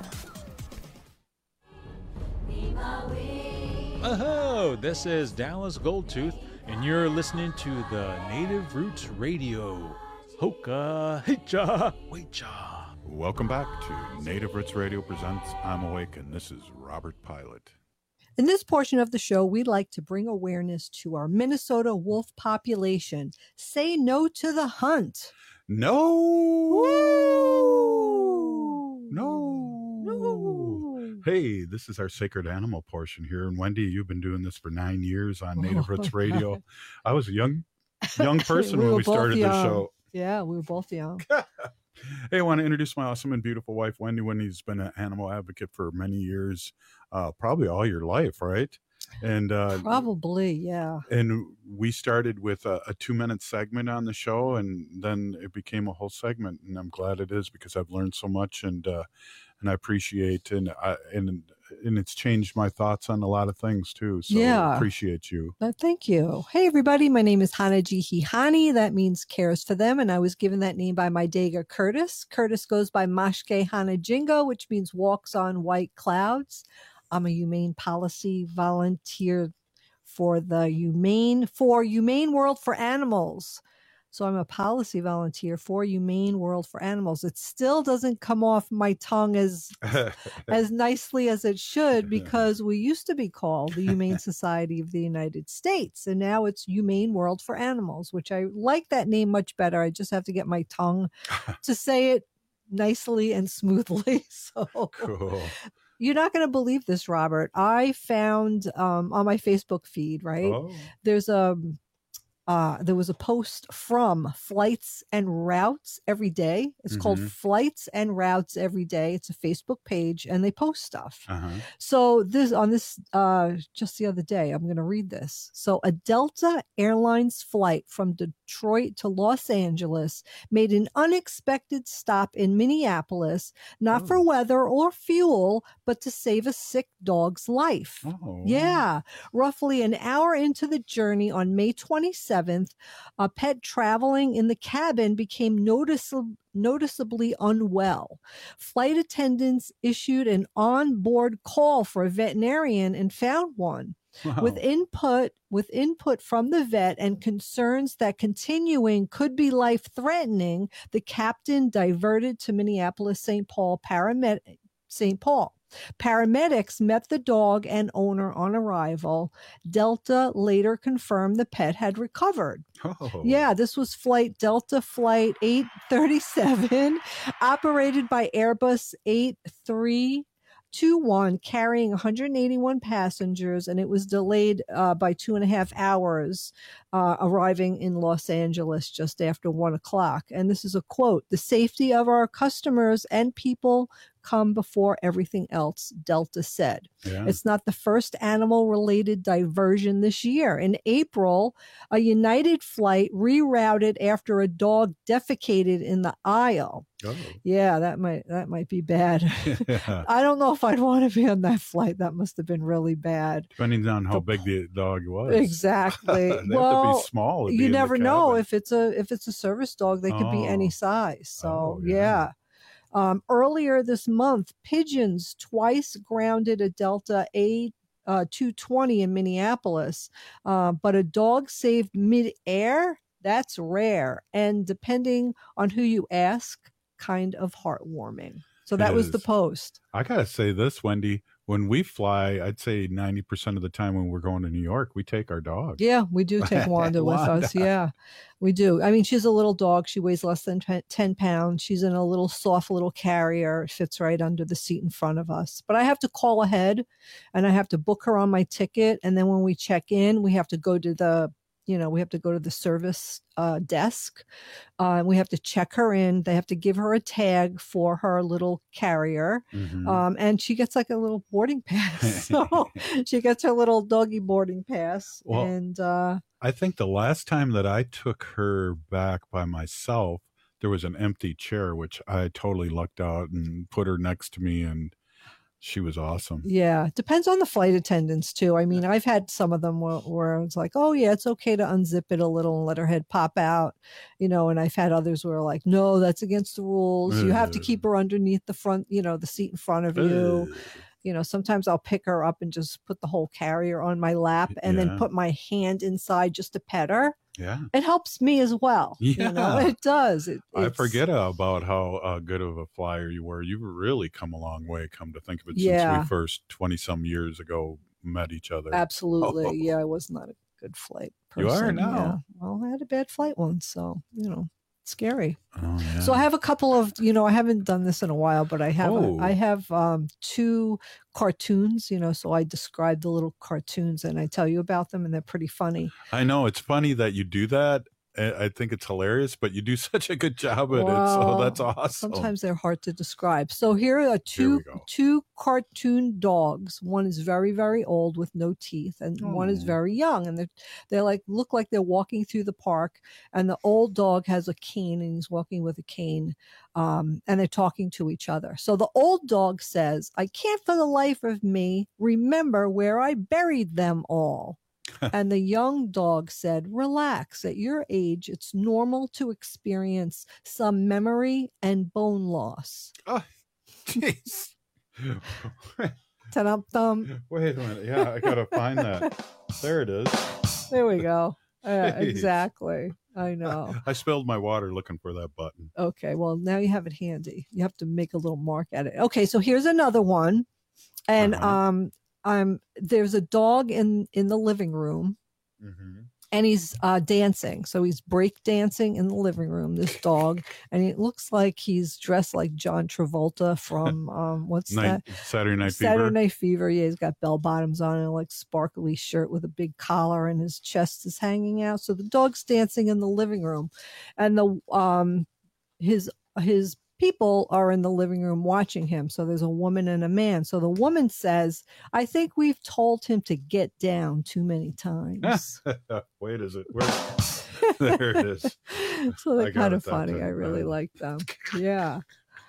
Oh, this is Dallas Goldtooth, and you're listening to the Native Roots Radio. Hoka Hicha Wecha. Welcome back to Native Roots Radio presents I'm Awake, and this is Robert Pilot. In this portion of the show, we'd like to bring awareness to our Minnesota wolf population. Say no to the hunt. No. Woo! No. No. Hey, this is our sacred animal portion here. And Wendy, you've been doing this for nine years on Native Oh, Roots Radio. God. I was a young young person We when were we both started the young. show. Yeah, we were both young. Hey, I want to introduce my awesome and beautiful wife, Wendy. Wendy's been an animal advocate for many years, uh, probably all your life, right? And uh, Probably, yeah. and we started with a, a two-minute segment on the show, and then it became a whole segment. And I'm glad it is because I've learned so much, and uh, and I appreciate and I, and and it's changed my thoughts on a lot of things too. So Yeah. I appreciate you. Uh, thank you. Hey, everybody. My name is Hanaji Hihani. That means cares for them. And I was given that name by my Dega Curtis. Curtis goes by Mashke Hanajingo, which means walks on white clouds. I'm a humane policy volunteer for the Humane for Humane World for Animals. So I'm a policy volunteer for Humane World for Animals. It still doesn't come off my tongue as as nicely as it should, because we used to be called the Humane Society of the United States, and now it's Humane World for Animals, which I like that name much better. I just have to get my tongue to say it nicely and smoothly. So Cool. you're not going to believe this, Robert. I found um, on my Facebook feed, right? Oh. There's a uh, there was a post from Flights and Routes Every Day. It's called Mhm. Flights and Routes Every Day. It's a Facebook page, and they post stuff. Uh-huh. So this on this uh, just the other day, I'm going to read this. So a Delta Airlines flight from Detroit to Los Angeles made an unexpected stop in Minneapolis, not for weather or fuel, but to save a sick dog's life. Oh. Yeah. Roughly an hour into the journey on May twenty-seventh, a pet traveling in the cabin became noticeable noticeably unwell. Flight attendants issued an on-board call for a veterinarian and found one. Wow. With input with input from the vet and concerns that continuing could be life-threatening, the captain diverted to Minneapolis Saint Paul paramedic Saint Paul. Paramedics met the dog and owner on arrival. Delta later confirmed the pet had recovered. Oh. Yeah, this was flight Delta Flight eight thirty-seven, operated by Airbus eight three two one, carrying one hundred eighty-one passengers, and it was delayed uh, by two and a half hours, uh, arriving in Los Angeles just after one o'clock. And this is a quote: "The safety of our customers and people come before everything else," Delta said. Yeah. It's not the first animal-related diversion this year. In April, a United flight rerouted after a dog defecated in the aisle. Oh. Yeah, that might that might be bad. Yeah. I don't know if I'd want to be on that flight. That must have been really bad. Depending on how big the dog was. Exactly. They have well, to be small. to be you in the never know cabin. if it's a if it's a service dog. They could be any Oh. size. So Oh, yeah. yeah. Um, earlier this month, pigeons twice grounded a Delta A uh, two twenty in Minneapolis, uh, but a dog saved mid-air. That's rare, and depending on who you ask, kind of heartwarming. So that It was the is. post. I gotta say this, Wendy. When we fly, I'd say ninety percent of the time when we're going to New York, we take our dog. Yeah, we do take Wanda with Wanda. us. Yeah, we do. I mean, she's a little dog. She weighs less than ten pounds. She's in a little soft little carrier. It fits right under the seat in front of us. But I have to call ahead and I have to book her on my ticket. And then when we check in, we have to go to the, you know, we have to go to the service uh, desk. Uh, and we have to check her in. They have to give her a tag for her little carrier. Mhm. Um, and she gets like a little boarding pass. So she gets her little doggy boarding pass. Well, and uh, I think the last time that I took her back by myself, there was an empty chair, which I totally lucked out and put her next to me, and she was awesome. yeah, depends on the flight attendants too. I mean, I've had some of them where, where it's like, oh yeah, it's okay to unzip it a little and let her head pop out, you know, and I've had others where like, no, that's against the rules. You have to keep her underneath the front, you know, the seat in front of you. you know, sometimes I'll pick her up and just put the whole carrier on my lap and Yeah. then put my hand inside just to pet her. Yeah. It helps me as well. Yeah. You know, it does. It, I it's- forget about how uh, good of a flyer you were. You've really come a long way, come to think of it, Yeah. since we first twenty some years ago met each other. Absolutely. Oh. Yeah, I was not a good flight person. You are Yeah. now. Well, I had a bad flight once, so, you know, scary. Oh, yeah. So I have a couple of, you know, I haven't done this in a while, but I have, a- Oh. I have um, two cartoons, you know, so I describe the little cartoons and I tell you about them and they're pretty funny. I know it's funny that you do that. I I think it's hilarious, but you do such a good job at it. So Well, that's awesome. Sometimes they're hard to describe. So here are two two cartoon dogs. One is very very old with no teeth, and one is Oh. very young. And they're they like look like they're walking through the park. And the old dog has a cane, and he's walking with a cane. Um, and they're talking to each other. So the old dog says, "I can't for the life of me remember where I buried them all." And the young dog said, "Relax. At your age, it's normal to experience some memory and bone loss." Oh, jeez. Ta-dum-dum. Wait a minute. Yeah, I got to find that. There it is. There we go. Yeah, Jeez. exactly. I know. I spilled my water looking for that button. Okay, well, now you have it handy. You have to make a little mark at it. Okay, so here's another one. And Uh-huh. um um there's a dog in in the living room. And he's uh, dancing. So he's break dancing in the living room, this dog. And it looks like he's dressed like John Travolta from, um, what's Night, that? Saturday Night Fever. Saturday Night Fever. Yeah, he's got bell bottoms on and a like sparkly shirt with a big collar, and his chest is hanging out. So the dog's dancing in the living room. And the um his his people are in the living room watching him. So there's a woman and a man. So the woman says, "I think we've told him to get down too many times." Wait, is it? Where? There it is. So I they're got kind it of that funny. time. I really Right. like them. Yeah.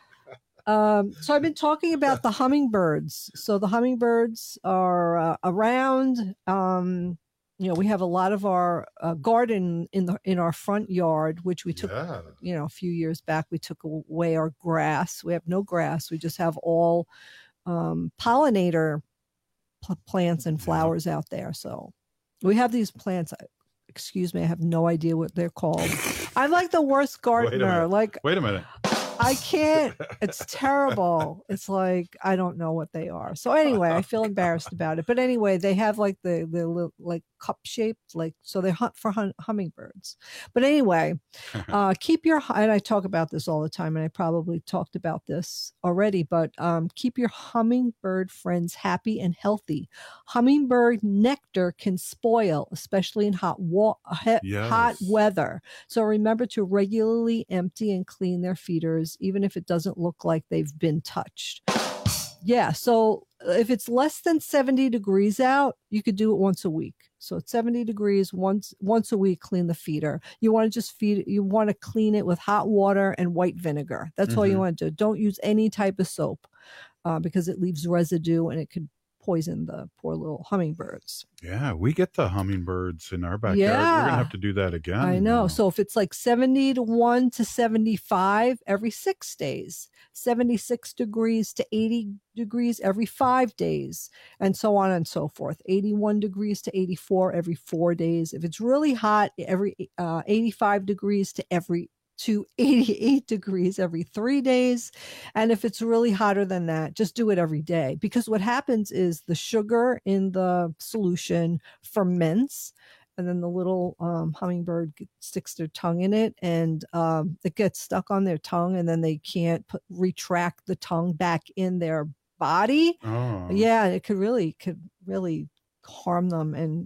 Um, so I've been talking about the hummingbirds. So the hummingbirds are uh, around. Um, you know, we have a lot of our uh, garden in the in our front yard, which we took. Yeah. You know, a few years back, we took away our grass. We have no grass. We just have all um, pollinator pl- plants and flowers out there. So we have these plants. Excuse me, I have no idea what they're called. I'm like the worst Wait a gardener. minute. Like Wait a minute. I can't. It's terrible. It's like I don't know what they are. So anyway, I feel embarrassed about it. But anyway, they have like the the little, like cup shaped, like so they hunt for hum- hummingbirds. But anyway, uh, keep your and I talk about this all the time, and I probably talked about this already. But um, keep your hummingbird friends happy and healthy. Hummingbird nectar can spoil, especially in hot wa- he- Yes. hot weather. So remember to regularly empty and clean their feeders, even if it doesn't look like they've been touched. Yeah. So if it's less than seventy degrees out, you could do it once a week. So it's seventy degrees once, once a week, clean the feeder. You want to just feed, you want to clean it with hot water and white vinegar. That's all you Mhm. want to do. Don't use any type of soap uh, because it leaves residue and it could poison the poor little hummingbirds. Yeah, we get the hummingbirds in our backyard. We're Yeah. gonna have to do that again. I know. So if it's like seventy-one to seventy-five every six days, seventy-six degrees to eighty degrees every five days, and so on and so forth. eighty-one degrees to eighty-four every four days. If it's really hot, every uh, eighty-five degrees to every to eighty-eight degrees every three days. And if it's really hotter than that, just do it every day. Because what happens is the sugar in the solution ferments, and then the little um, hummingbird g- sticks their tongue in it, and um, it gets stuck on their tongue, and then they can't put, retract the tongue back in their body. Oh. Yeah, it could really could really harm them and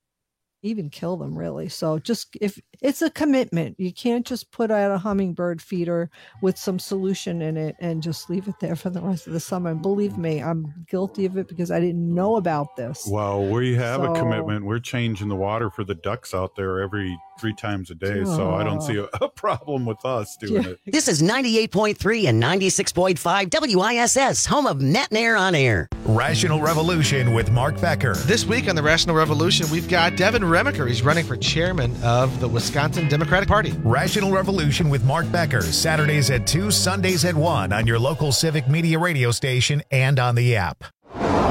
even kill them, really. So just if it's a commitment, you can't just put out a hummingbird feeder with some solution in it and just leave it there for the rest of the summer. And believe me, I'm guilty of it because I didn't know about this. Well, we have a So- commitment. We're changing the water for the ducks out there every three times a day. So I don't see a, a problem with us doing it. This is ninety-eight point three and ninety-six point five W I S S, home of Net and Air on Air. Rational Revolution with Mark Becker. This week on the Rational Revolution, we've got Devin Remaker. He's running for chairman of the Wisconsin Democratic Party. Rational Revolution with Mark Becker, Saturdays at two, Sundays at one on your local Civic Media radio station and on the app.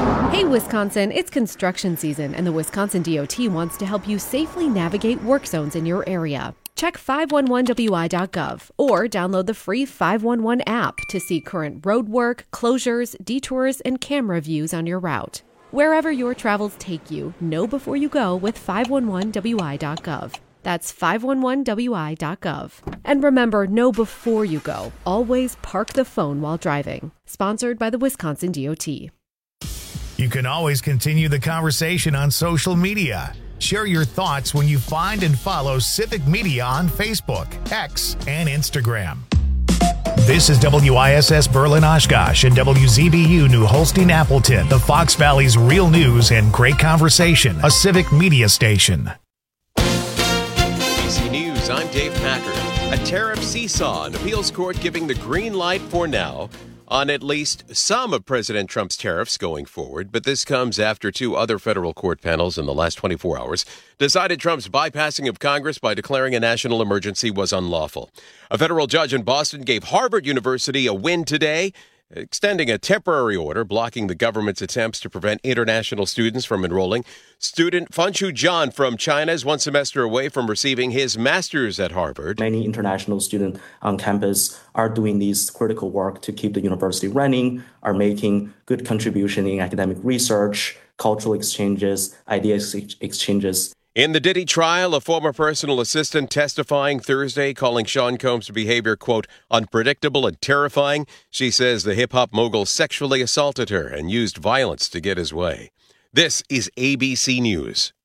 Hey, Wisconsin, it's construction season, and the Wisconsin D O T wants to help you safely navigate work zones in your area. Check five one one W I dot gov or download the free five one one app to see current road work, closures, detours, and camera views on your route. Wherever your travels take you, know before you go with five one one W I dot gov. That's five one one W I dot gov. And remember, know before you go. Always park the phone while driving. Sponsored by the Wisconsin D O T. You can always continue the conversation on social media. Share your thoughts when you find and follow Civic Media on Facebook, X, and Instagram. This is W I S S Berlin Oshkosh and W Z B U New Holstein Appleton, the Fox Valley's real news and great conversation, a Civic Media station. A B C News, I'm Dave Packard. A tariff seesaw, an appeals court giving the green light for now on at least some of President Trump's tariffs going forward, but this comes after two other federal court panels in the last twenty-four hours decided Trump's bypassing of Congress by declaring a national emergency was unlawful. A federal judge in Boston gave Harvard University a win today, extending a temporary order blocking the government's attempts to prevent international students from enrolling. Student Funshu John from China is one semester away from receiving his master's at Harvard. Many international students on campus are doing this critical work to keep the university running, are making good contribution in academic research, cultural exchanges, idea exchanges. In the Diddy trial, a former personal assistant testifying Thursday calling Sean Combs' behavior, quote, unpredictable and terrifying. She says the hip-hop mogul sexually assaulted her and used violence to get his way. This is A B C News.